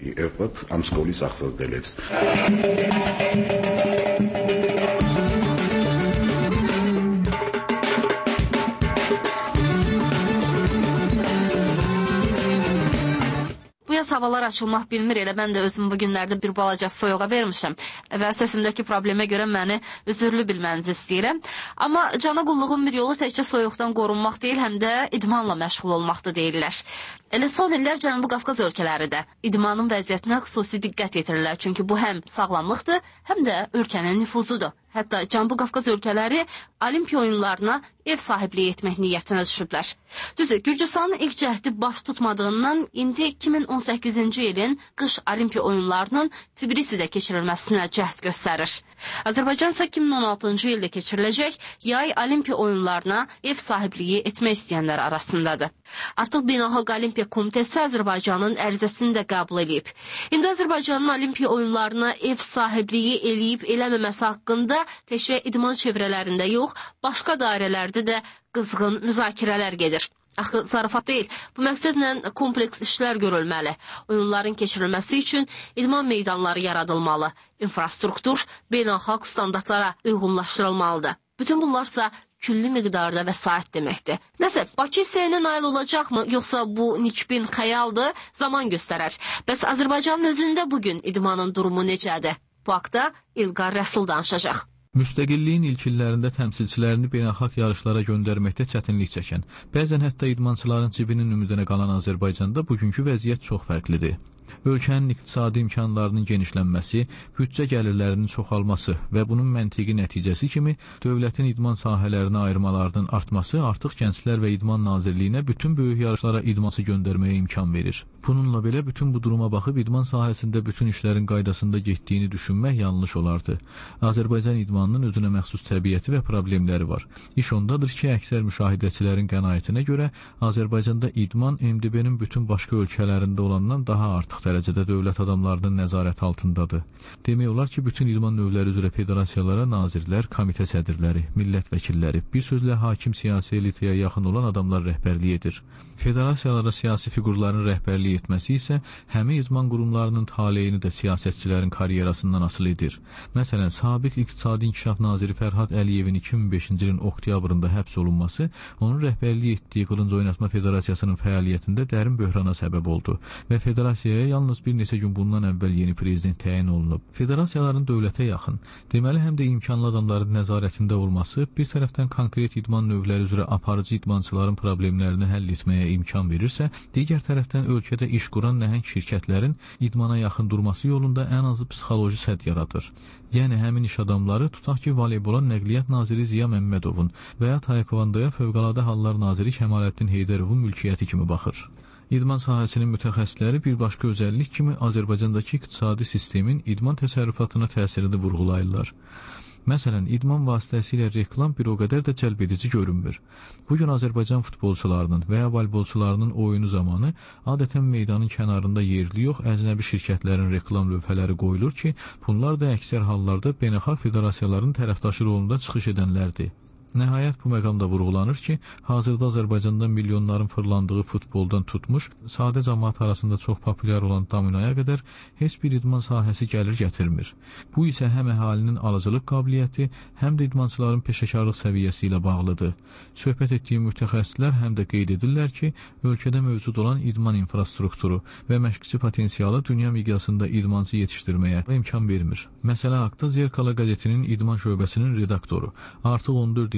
Bu yaz havalar açılmaq bilmir, elə mən də özüm bu günlərdə bir balaca soyuğa vermişəm və səsimdəki problemə görə məni üzürlü bilmənizi istəyirəm. Amma cana qulluğun bir yolu təkcə soyuqdan qorunmaq deyil, həm də idmanla məşğul olmaqda deyirlər. Elə son illər Cənubi Qafqaz ölkələri də idmanın vəziyyətinə xüsusi diqqət yetirirlər, çünki bu həm sağlamlıqdır, həm də ölkənin nüfuzudur. Hətta Cənubi Qafqaz ölkələri Olimpiya oyunlarına ev sahibliyi etmək niyyətinə düşüblər. Düzü, Gürcüstanın ilk cəhdi baş tutmadığından indi 2018-ci ilin qış Olimpiya oyunlarının Tbilisidə keçirilməsinə cəhd göstərir. Azərbaycan isə 2016-cı ildə keçiriləcək yay Olimpiya oyunlarına ev sahibliyi etmək istəyənlər arasındadır. Artıq Beynəlxalq Olimpiya Komitəsi Azərbaycanın ərizəsini də qəbul edib. İndi Azərbaycanın Olimpiya oyunlarına ev sahibliyi eləyib eləməməsi haqqında təkcə idman çevrələrində yox, başqa dairələrdə də qızğın müzakirələr gedir. Axı, zarafat deyil, bu məqsədlə kompleks işlər görülməli. Oyunların keçirilməsi üçün idman meydanları yaradılmalı, infrastruktur beynəlxalq standartlara uyğunlaşdırılmalıdır. Bütün bunlarsa külli miqdarda vəsait deməkdir. Nəsə, Bakı istəyinə nail olacaqmı, yoxsa bu nikbin xəyaldır, zaman göstərər. Bəs Azərbaycanın özündə bugün idmanın durumu necədir? Bu haqda İlqar Rəsul danışacaq. Müstəqilliyin ilk illərində təmsilçilərini beynəlxalq yarışlara göndərməkdə çətinlik çəkən, bəzən hətta idmançıların cibinin ümidinə qalan Azərbaycanda bugünkü vəziyyət çox fərqlidir. Ölkənin iqtisadi imkanlarının genişlənməsi, büdcə gəlirlərinin çoxalması və bunun məntiqi nəticəsi kimi dövlətin idman sahələrinə ayırmalarının artması artıq Gənclər və İdman Nazirliyinə bütün böyük yarışlara idmançı göndərməyə imkan verir. Bununla belə bütün bu duruma baxıb idman sahəsində bütün işlərin qaydasında getdiyini düşünmək yanlış olardı. Azərbaycan idmanının özünə məxsus təbiəti və problemləri var. İş ondadır ki, əksər müşahidəçilərin qənaətinə görə Azərbaycanda idman MDB-nin bütün başqa ölkələrində olandan daha artıq dərəcədə dövlət adamlarının nəzarət altındadır. Demək olar ki, bütün idman növləri üzrə federasiyalara nazirlər, komitə sədrləri, millət vəkilləri, bir sözlə hakim siyasi elitaya yaxın olan adamlar rəhbərlik edir. Federasiyalara siyasi fiqurların rəhbərlik etməsi isə həmin idman qurumlarının taleyini də siyasətçilərin karyerasından asılı edir. Məsələn, sabiq İqtisadi İnkişaf naziri Fərhad Əliyevin 2005-ci ilin oktyabrında həbs olunması onun rəhbərlik etdiyi Qılınc Oynatma Federasiyasının fəaliyyətində dərin böhrana səbəb oldu və federasiyaya yalnız bir neçə gün bundan əvvəl yeni prezident təyin olunub. Federasiyaların dövlətə yaxın, deməli həm də imkanlı adamların nəzarətində olması bir tərəfdən konkret idman növləri üzrə aparıcı idmançıların problemlərini həll etməyə imkan verirsə, digər tərəfdən ölkədə iş quran nəhəng şirkətlərin idmana yaxın durması yolunda ən azı psixoloji sədd yaradır. Yəni həmin iş adamları tutaq ki, voleybola Nəqliyyat naziri Ziya Məmmədovun və ya taekvondoya Fövqəladə Hallar naziri Kəmaləddin Heydərovun mülkiyyəti kimi baxır. İdman sahəsinin mütəxəssisləri bir başqa özəllik kimi Azərbaycandakı iqtisadi sistemin idman təsərrüfatına təsirini vurğulayırlar. Məsələn, idman vasitəsilə reklam bir o qədər də cəlbedici görünmür. Bugün Azərbaycan futbolçularının və ya voleybolçularının oyunu zamanı adətən meydanın kənarında yerli yox, əcnəbi şirkətlərin reklam lövhələri qoyulur ki, bunlar da əksər hallarda beynəlxalq federasiyaların tərəfdaşı rolunda çıxış edənlərdir. Nəhayət bu məqamda vurğulanır ki, hazırda Azərbaycanda milyonların fırlandığı futboldan tutmuş, sadə cəmaət arasında çox populyar olan dominoya qədər heç bir idman sahəsi gəlir gətirmir. Bu isə həm əhalinin alıcılıq qabiliyyəti, həm də idmançıların peşəkarlıq səviyyəsi ilə bağlıdır. Söhbət etdiyim mütəxəssislər həm də qeyd edirlər ki, ölkədə mövcud olan idman infrastrukturu və məşqçi potensialı dünya miqyasında idmançı yetişdirməyə imkan vermir. Məsələ haqda Zerkala qəzetinin idman şöbəsinin redaktoru, artıq 14 il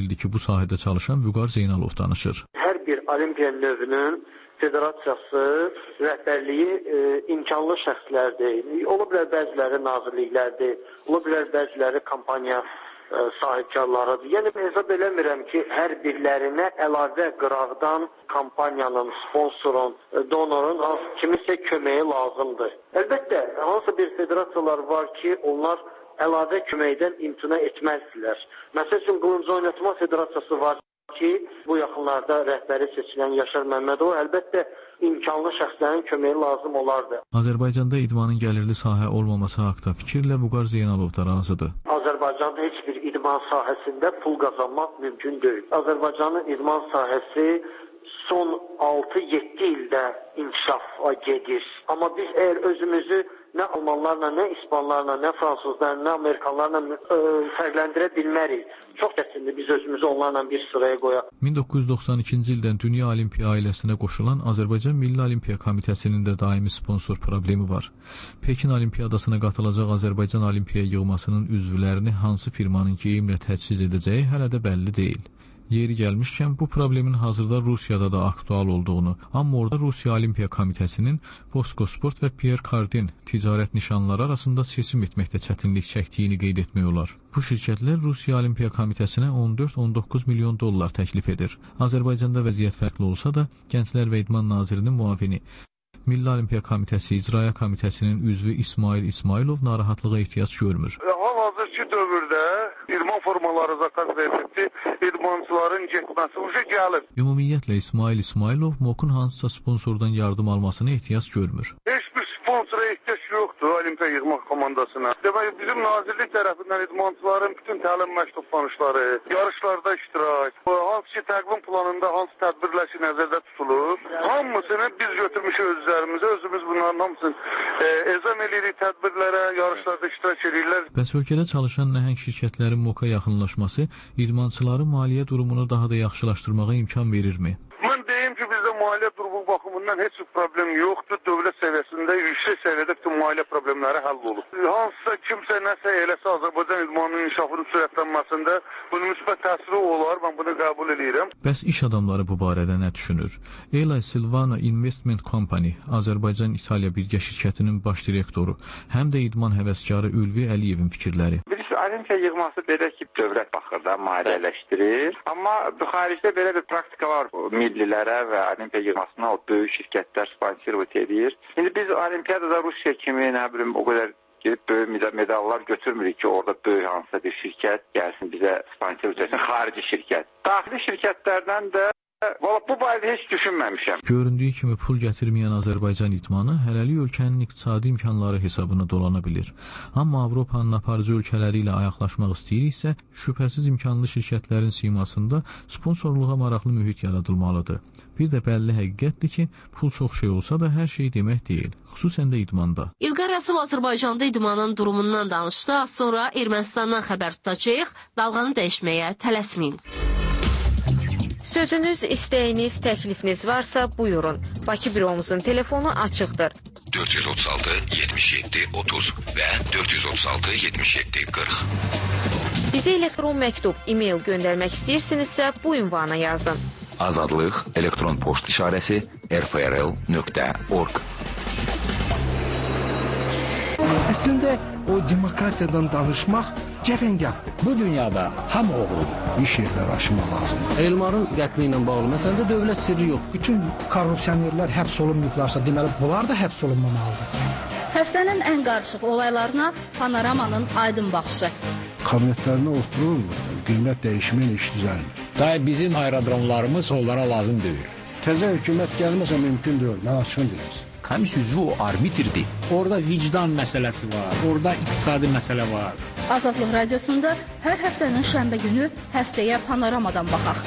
ildir ki, bu sahədə çalışan Vüqar Zeynalov danışır. Hər bir olimpiya növünün federasiyası, rəhbərliyi imkanlı şəxslərdir. Ola bilər bəziləri nazirliklərdir, ola bilər bəziləri kompaniya sahibkarlarıdır. Yəni hesab eləmirəm ki, hər birlərinə əlavə qıraqdan kampaniyanın, sponsorun, donorun kimisə köməyi lazımdır. Əlbəttə, hansı bir federasiyalar var ki, onlar əlavə köməkdən imtina etməzdilər. Məsəl üçün, Qılınc Oynatma Federasiyası var ki, bu yaxınlarda rəhbəri seçilən Yaşar Məmmədov əlbəttə imkanlı şəxslərin köməyi lazım olardı. Azərbaycanda idmanın gəlirli sahə olmaması haqda fikirlə Vüqar Zeynalov da razıdır. Azərbaycanda heç bir idman sahəsində pul qazanmaq mümkün deyil. Azərbaycanın idman sahəsi son 6-7 ildə inkişafa gedir. Amma biz əgər özümüzü nə almanlarla, nə ispanlarla, nə fransızlarla, nə amerikanlarla fərqləndirə bilmərik. Çox çətindir biz özümüzü onlarla bir sıraya qoyaq. 1992-ci ildən Dünya Olimpiya ailəsinə qoşulan Azərbaycan Milli Olimpiya Komitəsinin də daimi sponsor problemi var. Pekin Olimpiyadasına qatılacaq Azərbaycan Olimpiya yığmasının üzvlərini hansı firmanın geyimlə təchiz edəcəyi hələ də bəlli deyil. Yeri gəlmişkən, bu problemin hazırda Rusiyada da aktual olduğunu, amma orada Rusiya Olimpiya Komitəsinin Boskosport və Pierre Cardin ticarət nişanları arasında seçim etməkdə çətinlik çəkdiyini qeyd etmək olar. Bu şirkətlər Rusiya Olimpiya Komitəsinə 14-19 milyon dollar təklif edir. Azərbaycanda vəziyyət fərqli olsa da, Gənclər və İdman Nazirinin müavini, Milli Olimpiya Komitəsi İcraya Komitəsinin üzvü İsmail İsmailov narahatlığa ehtiyac görmür. Hal-hazırki dövrdə idman formaları zakaz verildi, idmançıların getməsi uca gəlir. Ümumiyyətlə İsmail İsmailov MOK-un hansısa sponsordan yardım almasına ehtiyac görmür. Heç bir sponsora ehtiyac yoxdur Olimpiya yığma komandasına. Demək, bizim nazirlik tərəfindən idmançıların bütün təlim məktublanışları, yarışlarda iştirak, hansı ki təqvim planında hansı tədbirlər ki nəzərdə tutulur, hamısını biz götürmüşük özlərimizə, özümüz bunların hamısını ezam edirik tədbirlərə, yarışlarda iştirak edirlər. Bəs ölkədə çalışan nəhəng şirkətlərin MOK-a yaxınlaşması idmançıların maliyyə durumunu daha da yaxşılaşdırmağa imkan verirmi? Mən deyim ki, bizdə maliyyə durumu baxımından heç bir problem yoxdur. Dövlət səviyyəsində, yüksək səviyyədə bütün maliyyə problemləri həll olub. Hansısa kimsə nəsə eləsə Azərbaycan idmanının inkişafının sürətlənməsində bunun müsbət təsiri olar, mən bunu qəbul edirəm. Bəs iş adamları bu barədə nə düşünür? Eli Silvana Investment Company, Azərbaycan-İtaliya birgə şirkətinin baş direktoru, həm də idman həvəskarı Ülvi Əliyevin fikirləri. Olimpiya yığması belə ki, dövlət baxır da, maliyyələşdirir. Amma xaricdə belə bir praktika var. Millilərə və olimpiya yığmasına o böyük şirkətlər sponsor edir. İndi biz olimpiyadada Rusiya kimi, nə bilim, o qədər gedib böyük medallar götürmürük ki, orada böyük hansısa bir şirkət gəlsin bizə sponsor etsin, xarici şirkət. Daxili şirkətlərdən də bu barədə heç düşünməmişəm. Göründüyü kimi pul gətirməyən Azərbaycan idmanı hələlik ölkənin iqtisadi imkanları hesabına dolana bilir. Amma Avropanın aparıcı ölkələri ilə ayaqlaşmaq istəyiriksə, şübhəsiz imkanlı şirkətlərin simasında sponsorluğa maraqlı mühit yaradılmalıdır. Bir də bəlli həqiqətdir ki, pul çox şey olsa da hər şey demək deyil, xüsusən də idmanda. İlqar Rəsul Azərbaycanda idmanın durumundan danışdı, sonra Ermənistandan xəbər tutacağıq, dalğanı dəyişməyə tələsməyin. Sözünüz, istəyiniz, təklifiniz varsa buyurun. Bakı büromuzun telefonu açıqdır. 436 77 30 və 436 77 40. Bizə elektron məktub, e-mail göndərmək istəyirsinizsə bu ünvana yazın. Azadlıq elektron poçt işarəsi rfrl.org. Əslində o demokratiyadan danışmaq cəfəngahdır. Bu dünyada hamı oğludur. Bir şeylər aşmaq lazımdır. Elmarın qətli ilə bağlı məsələdə dövlət sirri yox. Bütün korrupsionerlər həbs olunmayıblarsa, deməli bunlar da həbs olunmamalıdır. Həftənin ən qarışıq olaylarına Panoramanın aydın baxışı. Kabinetlərinə oturun, qiymət dəyişməyən iş düzəlmir. Daha bizim aerodromlarımız onlara lazım deyil. Təzə hökumət gəlməsə mümkün deyil, mən açığın deyirəm. Komis üzvü o arbitrdir. Orada vicdan məsələsi var, orada iqtisadi məsələ var. Azadlıq Radiosunda hər həftənin şənbə günü həftəyə Panoramadan baxaq.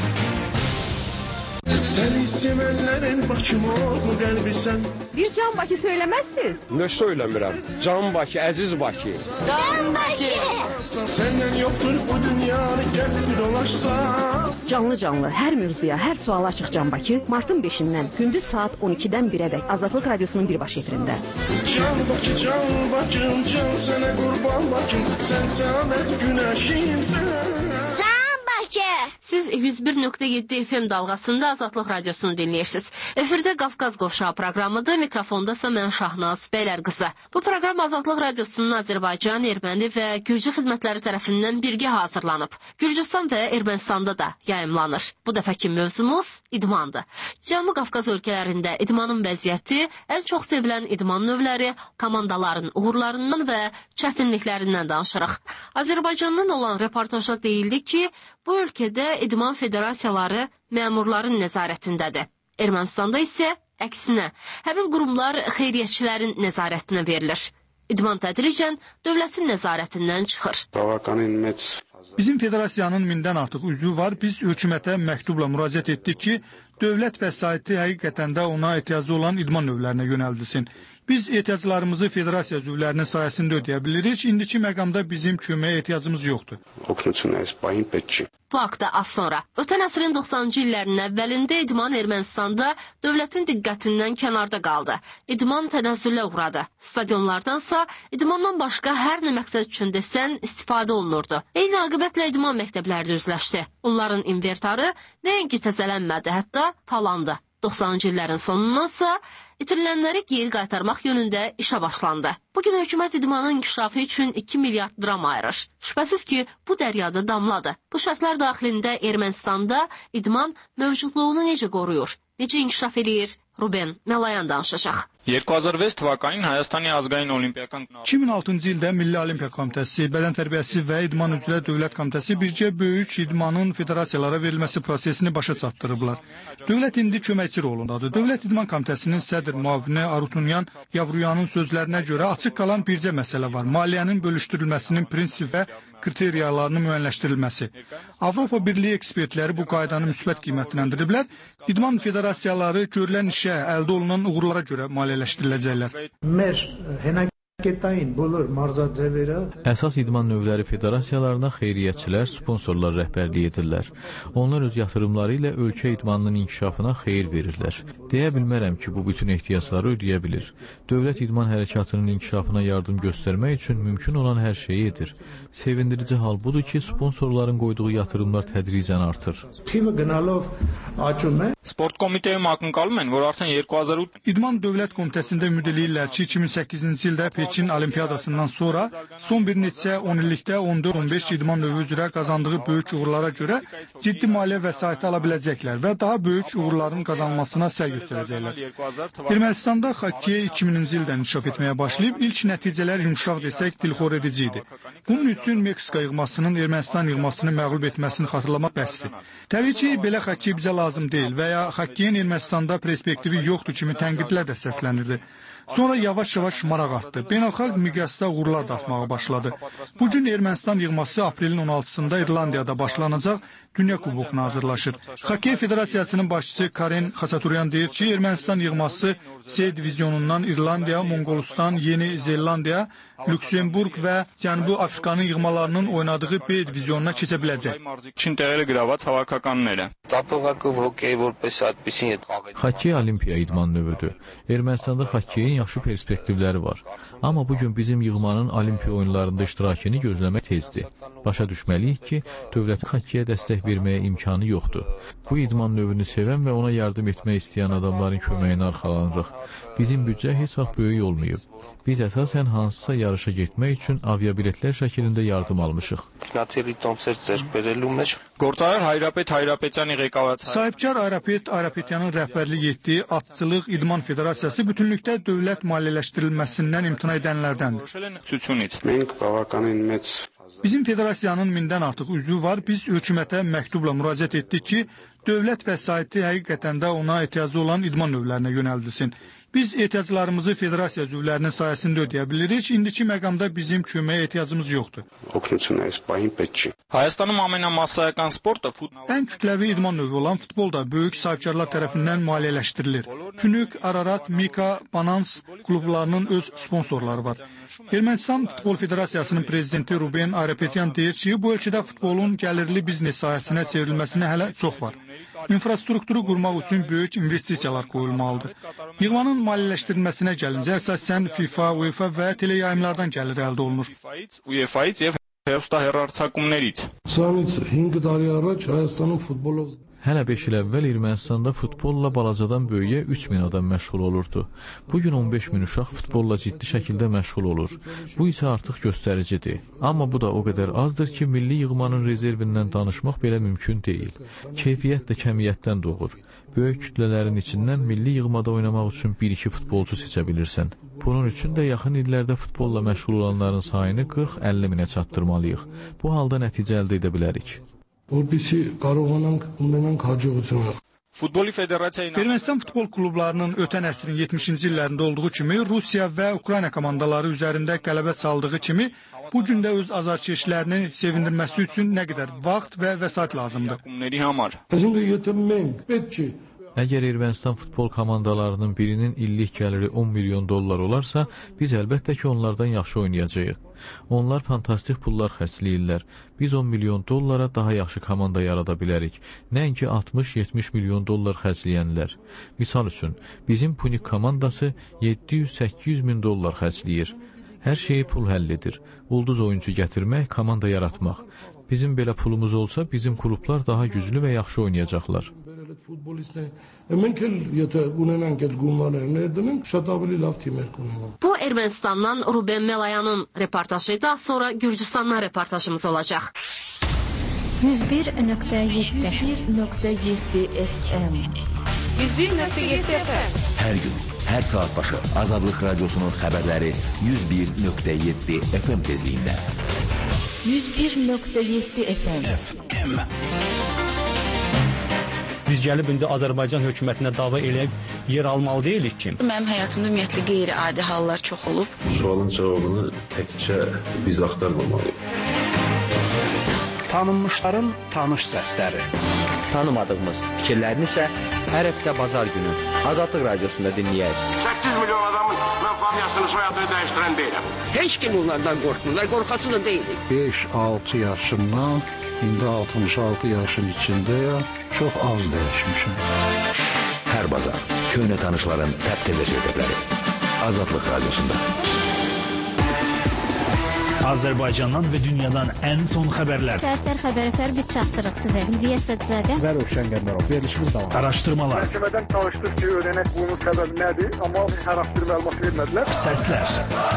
Səni sevənlərin Bakım oldu qəlbisən. Bir Can Bakı söyləməzsiniz? Nə söyləmirəm? Can Bakı, əziz Bakı. Can Bakı. Səndən yoxdur bu dünya, gəzib dolaşsam. Canlı, hər mövzuya, hər suala açıq Can Bakı, martın 5-dən, gündüz saat 12-dən 1-ədək Azadlıq Radiosunun birbaşa efirində. Can Bakım, can sənə qurban Bakım, sən səadət günəşimsən. Can Bakı, Siz 101.7 FM dalğasında Azadlıq Radiosunu dinləyirsiniz. Efirdə Qafqaz Qovşağı proqramıdır. Mikrofondasa mən Şahnaz Bəylərqızı. Bu proqram Azadlıq Radiosunun Azərbaycan, Erməni və Gürcü xidmətləri tərəfindən birgə hazırlanıb. Gürcüstan və Ermənistanda da yayımlanır. Bu dəfəki mövzumuz idmandır. Cənubi Qafqaz ölkələrində idmanın vəziyyəti, ən çox sevilən idman növləri, komandaların uğurlarından və çətinliklərindən danışırıq. Azərbaycandan olan reportajda deyildi ki, bu ölkədə idman federasiyaları məmurların nəzarətindədir. Ermənistanda isə əksinə, həmin qurumlar xeyriyyətçilərin nəzarətinə verilir. İdman tədricən dövlətin nəzarətindən çıxır. Bizim federasiyanın 1000-dən artıq üzvü var. Biz hökumətə məktubla müraciət etdik ki, dövlət vəsaiti həqiqətən də ona ehtiyacı olan idman növlərinə yönəldilsin. Biz ehtiyaclarımızı federasiya üzvlərinin sayəsində ödəyə bilirik. İndiki məqamda bizim köməyə ehtiyacımız yoxdur. Bu haqda az sonra. Ötən əsrin 90-cı illərin əvvəlində idman Ermənistanda dövlətin diqqətindən kənarda qaldı. İdman tənəzzülə uğradı. Stadionlardansa idmandan başqa hər nə məqsəd üçün desən istifadə olunurdu. Eyni aqibətlə idman məktəbləri də üzləşdi. Onların inventarı nəinki təzələnmədi, hətta talandı. 90-cı illərin sonundansa itirilənləri geri qaytarmaq yönündə işə başlandı. Bugün hökumət idmanın inkişafı üçün 2 milyard dram ayırır. Şübhəsiz ki, bu dəryada damladı. Bu şərtlər daxilində Ermənistanda idman mövcudluğunu necə qoruyur, necə inkişaf eləyir? Ruben Melayan danışacaq. 2006 թվականին Հայաստանի ազգային օլիմպիական 2006-cı ildə Milli Olimpiya Komitəsi, Bədən Tərbiyəsi və İdman üzrə Dövlət Komitəsi bircə böyük idmanın federasiyalara verilməsi prosesini başa çatdırıblar. Dövlət indi köməkçi rolundadır. Dövlət İdman Komitəsinin sədr müavini Arutunyan Yavruyanın sözlərinə görə açıq qalan bircə məsələ var. Maliyyənin bölüşdürülməsinin prinsip və kriteriyalarının müəyyənləşdirilməsi. Avropa Birliyi ekspertləri bu qaydanı müsbət qiymətləndiriblər. İdman federasiyaları görülən işə, əldə olunan uğurlara görə maliyyələşdiriləcəklər. Əsas idman növləri federasiyalarına xeyriyyətçilər, sponsorlar rəhbərlik edirlər. Onlar öz yatırımları ilə ölkə idmanının inkişafına xeyir verirlər. Deyə bilmərəm ki, bu bütün ehtiyacları ödəyə bilir. Dövlət idman hərəkatının inkişafına yardım göstərmək üçün mümkün olan hər şeyi edir. Sevindirici hal budur ki, sponsorların qoyduğu yatırımlar tədricən artır. Sport komiteyim ակնկալում են, որ արդեն 2008 İdman Dövlət Komitəsində ümid edirlər ki, 2008-ci ildə Pekin Olimpiyadasından sonra son bir neçə 10 illikdə 14-15 idman növü üzrə qazandığı böyük uğurlara görə ciddi maliyyə vəsaiti ala biləcəklər və daha böyük uğurların qazanmasına səy göstərəcəklər. Ermənistanda xokkey 2000-ci ildən inkişaf etməyə başlayıb, ilk nəticələr yumşaq desək dilxor edici idi. Bunun üçün Meksika yığmasının Ermənistan yığmasını məğlub etməsini xatırlamaq bəsdir. Təbii ki, belə xokkey bizə lazım deyil və ya xokkeyin Ermənistanda perspektivi yoxdur kimi tənqidlər də səslənirdi. Sonra yavaş-yavaş maraq artdı. Beynəlxalq miqyasda uğurlar da artmağa başladı. Bugün Ermənistan yığması aprelin 16-sında İrlandiyada başlanacaq Dünya Kubokuna hazırlaşır. Xokkey Federasiyasının başçısı Karen Xaçaturyan deyir ki, Ermənistan yığması C divizyonundan İrlandiya, Monqolistan, Yeni Zelandiya, Lüksemburg və Cənubi Afrikanın yığmalarının oynadığı B divizyonuna keçə biləcək. Çin տեղերը գրաված հավաքականները Xokkey olimpiya idman növüdür. Ermənistanda xokkeyin yaxşı perspektivləri var. Amma bugün bizim yığmanın olimpiya oyunlarında iştirakını gözləmək tezdir. Başa düşməliyik ki, dövlətin xokkeyə dəstək verməyə imkanı yoxdur. Bu idman növünü sevən və ona yardım etmək istəyən adamların köməyinə arxalanırıq. Bizim büdcə heç vaxt böyük olmayıb. Biz əsasən hansısa yarışa getmək üçün aviabiletlər şəklində yardım almışıq. Գործարար Հայրապետ Հայրապետյանի ղեկավարած Sahibkar Ayrapeet Ayrapetyanın rəhbərlik etdiyi Atçılıq İdman Federasiyası bütünlükdə dövlət maliyyələşdirilməsindən imtina edənlərdəndir. Bizim federasiyanın 1000-dən artıq üzvü var. Biz hökumətə məktubla müraciət etdik ki, dövlət vəsaiti həqiqətən də ona ehtiyacı olan idman növlərinə yönəldilsin. Biz ehtiyaclarımızı federasiya üzvlərinin sayəsində ödəyə bilirik. İndiki məqamda bizim köməyə ehtiyacımız yoxdur. Հայաստանում ամենամասսայական սպորտը ֆուտբոլն Ən kütləvi idman növü olan futbol da böyük sahibkarlar tərəfindən maliyyələşdirilir. Pünük, Ararat, Mika, Banans klublarının öz sponsorları var. Ermənistan Futbol Federasiyasının prezidenti Ruben Ayrapetyan deyir ki, bu ölkədə futbolun gəlirli biznes sahəsinə çevrilməsinə hələ çox var. İnfrastrukturu qurmaq üçün böyük investisiyalar qoyulmalıdır. Yığmanın maliyyələşdirilməsinə gəlincə əsasən FIFA, UEFA və teleyayımlardan gəlir əldə olunur. Հերոստահեռարձակումներից։ Սրանից 5 տարի առաջ Հայաստանում ֆուտբոլով Hələ 5 il əvvəl Ermənistanda futbolla balacadan böyüyə 3000 adam məşğul olurdu. Bugün 15 min uşaq futbolla ciddi şəkildə məşğul olur. Bu isə artıq göstəricidir. Amma bu da o qədər azdır ki, milli yığmanın rezervindən danışmaq belə mümkün deyil. Keyfiyyət də kəmiyyətdən doğur. Böyük kütlələrin içindən milli yığmada oynamaq üçün 1-2 futbolcu seçə bilirsən. Bunun üçün də yaxın illərdə futbolla məşğul olanların sayını 40-50 minə çatdırmalıyıq. Bu halda nəticə əldə edə bilərik. որպեսզի կարողանանք ունենանք հաջողություն։ Ermənistan futbol klublarının ötən əsrin 70-ci illərində olduğu kimi Rusiya və Ukrayna komandaları üzərində qələbə çaldığı kimi bu gün də öz azarkeşlərini sevindirməsi üçün nə qədər vaxt və vəsait lazımdır. Əgər Ermənistan futbol komandalarının birinin illik gəliri 10 milyon dollar olarsa, biz əlbəttə ki, onlardan yaxşı oynayacağıq. Onlar fantastik pullar xərcləyirlər. Biz 10 milyon dollara daha yaxşı komanda yarada bilərik. Nəinki 60-70 milyon dollar xərcləyənlər. Misal üçün, bizim Punik komandası 700-800 min dollar xərcləyir. Hər şeyi pul həll edir. Ulduz oyuncu gətirmək, komanda yaratmaq. Bizim belə pulumuz olsa, bizim klublar daha güclü və yaxşı oynayacaqlar. Bu Ermənistandan Ruben Melayanın reportajıydı. Daha sonra Gürcüstandan reportajımız olacaq. 101.7 FM 101.7 FM Hər gün, hər saat başı Azadlıq Radyosunun xəbərləri 101.7 FM tezliyində. 101.7 FM. Biz gəlib indi Azərbaycan hökumətinə dava eləyib yer almalı deyilik ki. Mənim həyatımda ümumiyyətlə qeyri-adi hallar çox olub. Bu sualın cavabını təkcə biz axtarmamalıyıq. Tanınmışların tanış səsləri. Tanımadığımız fikirlərini isə hər həftə bazar günü Azadlıq Radiosunda dinləyək. 8 milyon adamın mən familiyasını, soyadını dəyişdirən deyiləm. Heç kim onlardan qorxmurlar, qorxası da deyilik. 5-6 yaşımdan indi 66 yaşın içindəyəm, çox az dəyişmişim. Hər bazar köhnə tanışların təptəzə söhbətləri Azadlıq Radiosunda. Azərbaycandan və dünyadan ən son xəbərlər. Səhər xəbərlər biz çatdırıq sizə. Hüdiyyə Sədzadə və Rövşən Qəmərov. Verilişimiz davam. Araşdırmalar. Məhkəmədən çalışdıq ki, öyrənək bunun səbəbi nədir, amma hər hafta məlumat vermədilər. Səslər.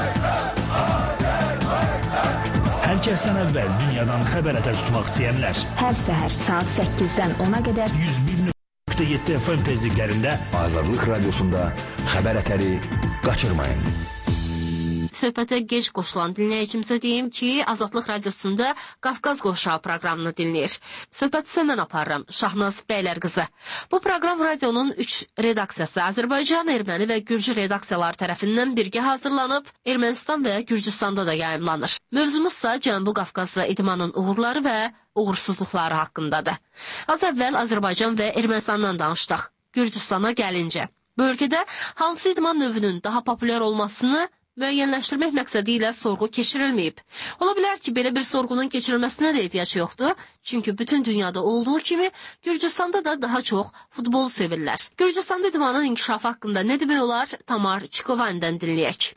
Hər kəsdən əvvəl dünyadan xəbər ətər tutmaq istəyənlər. Hər səhər saat 8-dən 10-a qədər 101.7 FM tezliklərində Azadlıq Radiosunda xəbər ətəri qaçırmayın. Söhbətə gec qoşulan dinləyicimizə deyim ki, Azadlıq Radiosunda Qafqaz Qovşağı proqramını dinləyir. Söhbəti isə mən aparıram, Şahnaz Bəylər qızı. Bu proqram radionun 3 redaksiyası Azərbaycan, Erməni və Gürcü redaksiyaları tərəfindən birgə hazırlanıb, Ermənistan və Gürcüstanda da yayımlanır. Mövzumuzsa Cənubi Qafqazda idmanın uğurları və uğursuzluqları haqqındadır. Az əvvəl Azərbaycan və Ermənistandan danışdıq. Gürcüstana gəlincə, bölgədə hansı idman növünün daha populyar olmasını müəyyənləşdirmək məqsədi ilə sorğu keçirilməyib. Ola bilər ki, belə bir sorğunun keçirilməsinə də ehtiyac yoxdur. Çünki bütün dünyada olduğu kimi Gürcüstanda da daha çox futbol sevirlər. Gürcüstanda idmanın inkişafı haqqında nə demək olar? Tamar Çikovan'dan dinləyək.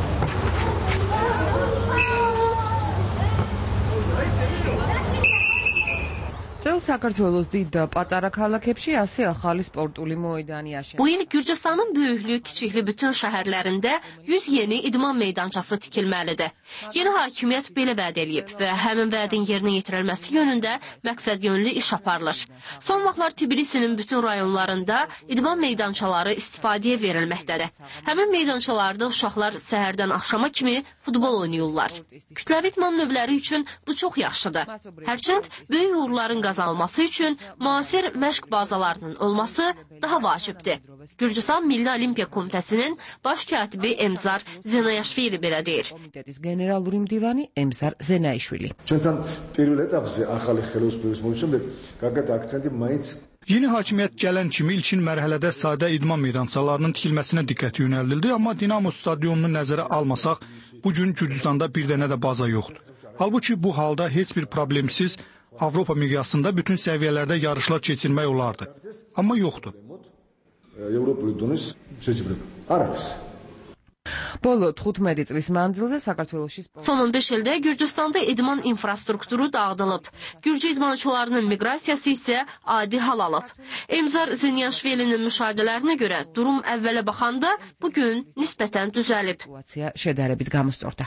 Წელს საქართველოს დიდ და პატარა ქალაქებში ასე ახალი სპორტული მოედანი აშენდა. Bu il Gürcüstanın böyüklü, kiçikli bütün şəhərlərində 100 yeni idman meydançası tikilməlidir. Yeni hakimiyyət belə vəd eləyib və həmin vədin yerinə yetirilməsi yönündə məqsədyönlü iş aparılır. Son vaxtlar Tbilisinin bütün rayonlarında idman meydançaları istifadəyə verilməkdədir. Həmin meydançalarda uşaqlar səhərdən axşama kimi futbol oynayırlar. Kütləvi idman növləri üçün bu çox yaxşıdır. Hərçənd böyük uğurların qazanılması üçün müasir məşq bazalarının olması daha vacibdir. Gürcüstan Milli Olimpiya Komitəsinin baş katibi Emzar Zenayaşvili belə deyir. Generaluri mdivani Emzar Zenayaşvili. Ჩვენთან პირველ ეტაპზე ახალი ხელისუფლების მოსშემდეგ გარკვეულ აქცენტი მაინც Yeni hakimiyyət gələn kimi ilkin mərhələdə sadə idman meydançalarının tikilməsinə diqqət yönəldildi, amma Dinamo stadionunu nəzərə almasaq, bugün Gürcüstanda bir dənə də baza yoxdur. Halbuki bu halda heç bir problemsiz Avropa miqyasında bütün səviyyələrdə yarışlar keçirmək olardı. Amma yoxdur. Bolu 15 წლის მანძილზე საქართველოში Son 15 ildə Gürcüstanda idman infrastrukturu dağıdılıb. Gürcü idmançılarının miqrasiyası isə adi hal alıb. Emzar Zenyashvilinin müşahidələrinə görə durum əvvələ baxanda bugün nisbətən düzəlib. Şədərəbit qamustorda.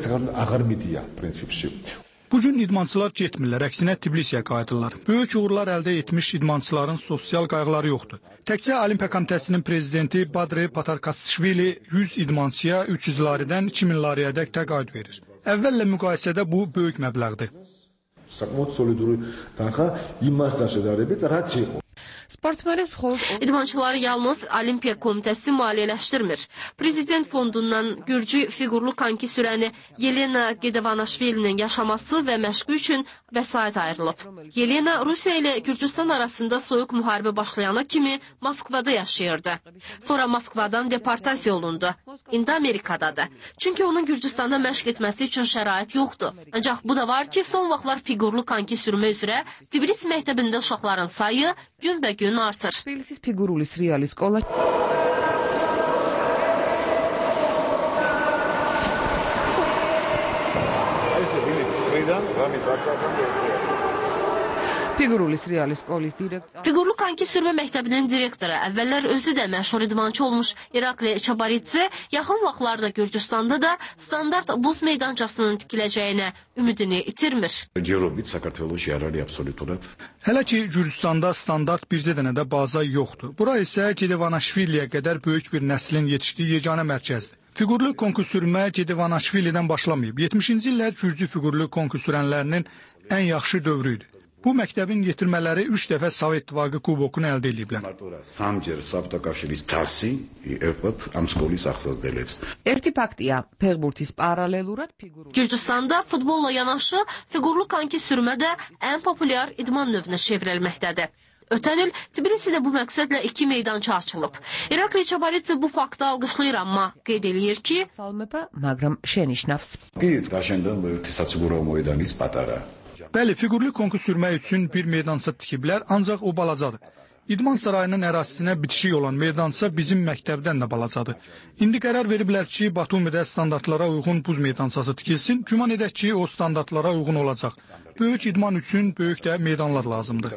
Bugün idmançılar getmirlər, əksinə Tbilisiyə qayıdırlar. Böyük uğurlar əldə etmiş idmançıların sosial qayğıları yoxdur. Təkcə Olimpiya Komitəsinin prezidenti Badri Patarkasvili 100 idmançıya 300 laridən 2000 lariyədək təqaüd verir. Əvvəllə müqayisədə bu böyük məbləğdir. İdmançıları yalnız Olimpiya Komitəsi maliyyələşdirmir. Prezident fondundan Gürcü fiqurlu konki sürəni Yelena Gedevanashvilinin yaşaması və məşqi üçün vəsait ayrılıb. Yelena Rusiya ilə Gürcüstan arasında soyuq müharibə başlayana kimi Moskvada yaşayırdı. Sonra Moskvadan deportasiya olundu. İndi Amerikadadır. Çünki onun Gürcüstanda məşq etməsi üçün şərait yoxdur. Ancaq bu da var ki, son vaxtlar fiqurlu konki sürmə üzrə Tbilisi məktəbində uşaqların sayı gün-bə-gün artır. Tbilisi figurulis realis skola. Figurulis realis skolis direktor. Fiqurlu konki sürmə məktəbinin direktoru əvvəllər özü də məşhur idmançı olmuş İrakli Çabaridze yaxın vaxtlarda Gürcüstanda da standart buz meydançasının tikiləcəyinə ümidini itirmir. Hələ ki Gürcüstanda standart bircə dənə də baza yoxdur. Bura isə Gedevanashviliyə qədər böyük bir nəslin yetişdiyi yeganə mərkəzdir. Fiqurlu konki sürmə Gedevanashvilidən başlamayıb. 70-ci illər Gürcü fiqurlu konki sürənlərinin ən yaxşı dövrü idi. Bu məktəbin yetirmələri 3 dəfə Sovet İttifaqı kubokunu əldə ediblər. Erti faktია, ფეხბურთის paralelurad figurul. Gürcüstanda futbolla yanaşı fiqurlu konki sürmə də ən populyar idman növünə çevrilməkdədir. Ötən il Tbilisidə bu məqsədlə 2 meydança açılıb. İrakli Çabaridze bu faktı alqışlayır, amma qeyd eləyir ki, მაგრამ შენიშნავს. Bəli, fiqurlu konki sürmək üçün bir meydança tikiblər, ancaq o balacadır. İdman sarayının ərazisinə bitişik olan meydança bizim məktəbdən də balacadır. İndi qərar veriblər ki, Batumidə standartlara uyğun buz meydançası tikilsin. Güman edək ki, o standartlara uyğun olacaq. Böyük idman üçün böyük də meydanlar lazımdır.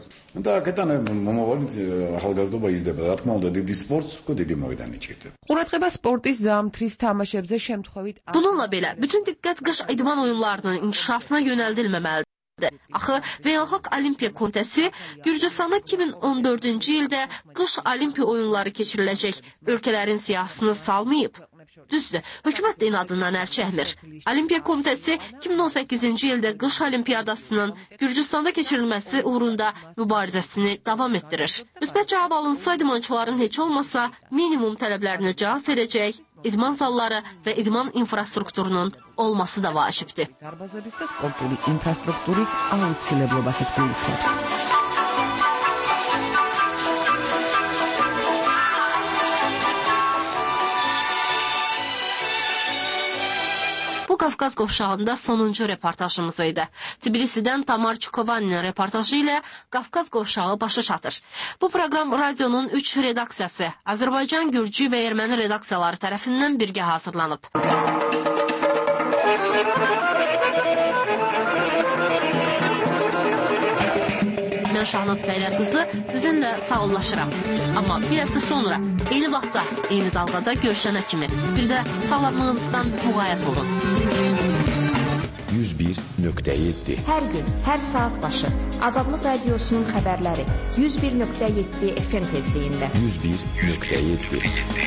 Quraqəbə sportis zamtris tamaşəbzə şəmtxovit. Bununla belə, bütün diqqət qış idman oyunlarının inkişafına yönəldilməməlidir. Axı Beynəlxalq Olimpiya Komitəsi Gürcüstanda 2014-cü ildə qış olimpiya oyunları keçiriləcək ölkələrin siyahısını salmayıb. Düzdür, hökumət də inadından əl çəkmir. Olimpiya Komitəsi 2018-ci ildə qış olimpiyadasının Gürcüstanda keçirilməsi uğrunda mübarizəsini davam etdirir. Müsbət cavab alınsa, idmançıların heç olmasa minimum tələblərinə cavab verəcək idman zalları və idman infrastrukturunun olması da vacibdir. Bu Qafqaz qovşağında sonuncu reportajımız idi. Tbilisidən Tamar Çukovaninin reportajı ilə Qafqaz qovşağı başa çatır. Bu proqram radionun 3 redaksiyası, Azərbaycan, Gürcü və Erməni redaksiyaları tərəfindən birgə hazırlanıb. Mən Şahnaz Bəylər qızı sizinlə sağollaşıram. Amma bir həftə sonra, eyni vaxtda, eyni dalğada görüşənə kimi bir də sağlamlığınızdan müğayət olun. 101.7 Hər gün, hər saat başı Azadlıq Radiosunun xəbərləri 101.7 FM tezliyində. 101.7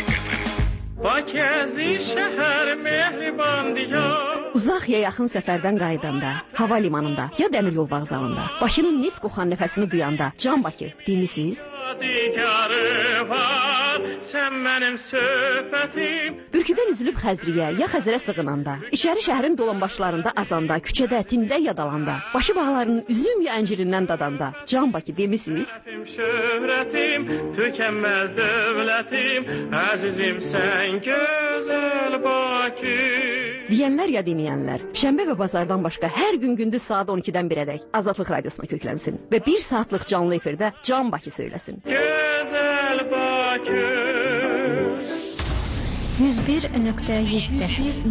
Bakəzi şəhər mehriban diyar. Uzaq ya yaxın səfərdən qayıdanda, hava limanında ya dəmir yol vağzalında, Bakının neft qoxan nəfəsini duyanda, Can Bakı demisiniz? Sən mənim söhbətim. Bürküdən üzülüb Xəzriyə ya Xəzərə sığınanda, İçəri şəhərin dolanbaşlarında azanda, küçədə, tində yadalanda, Bakı bağlarının üzüm ya əncirindən dadanda, Can Bakı demisiniz? Şöhrətim, tükənməz dövlətim, əzizim sən gözəl Bakı. Deyənlər ya deməyənlər, şənbə və bazardan başqa hər gün gündüz saat 12-dən 1-ədək Azadlıq Radiosuna köklənsin və 1 saatlıq canlı efirdə Can Bakı söyləsin. Gözəl Bakı. 101.7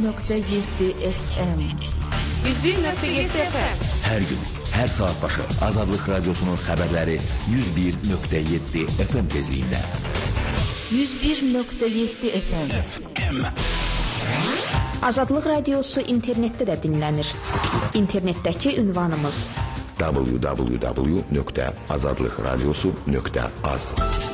FM 101.7 FM. Hər gün, hər saat başı Azadlıq Radiosunun xəbərləri 101.7 FM tezliyində. 101.7 FM. Azadlıq Radiosu internetdə də dinlənir. İnternetdəki ünvanımız www.azadlıqradiosu.az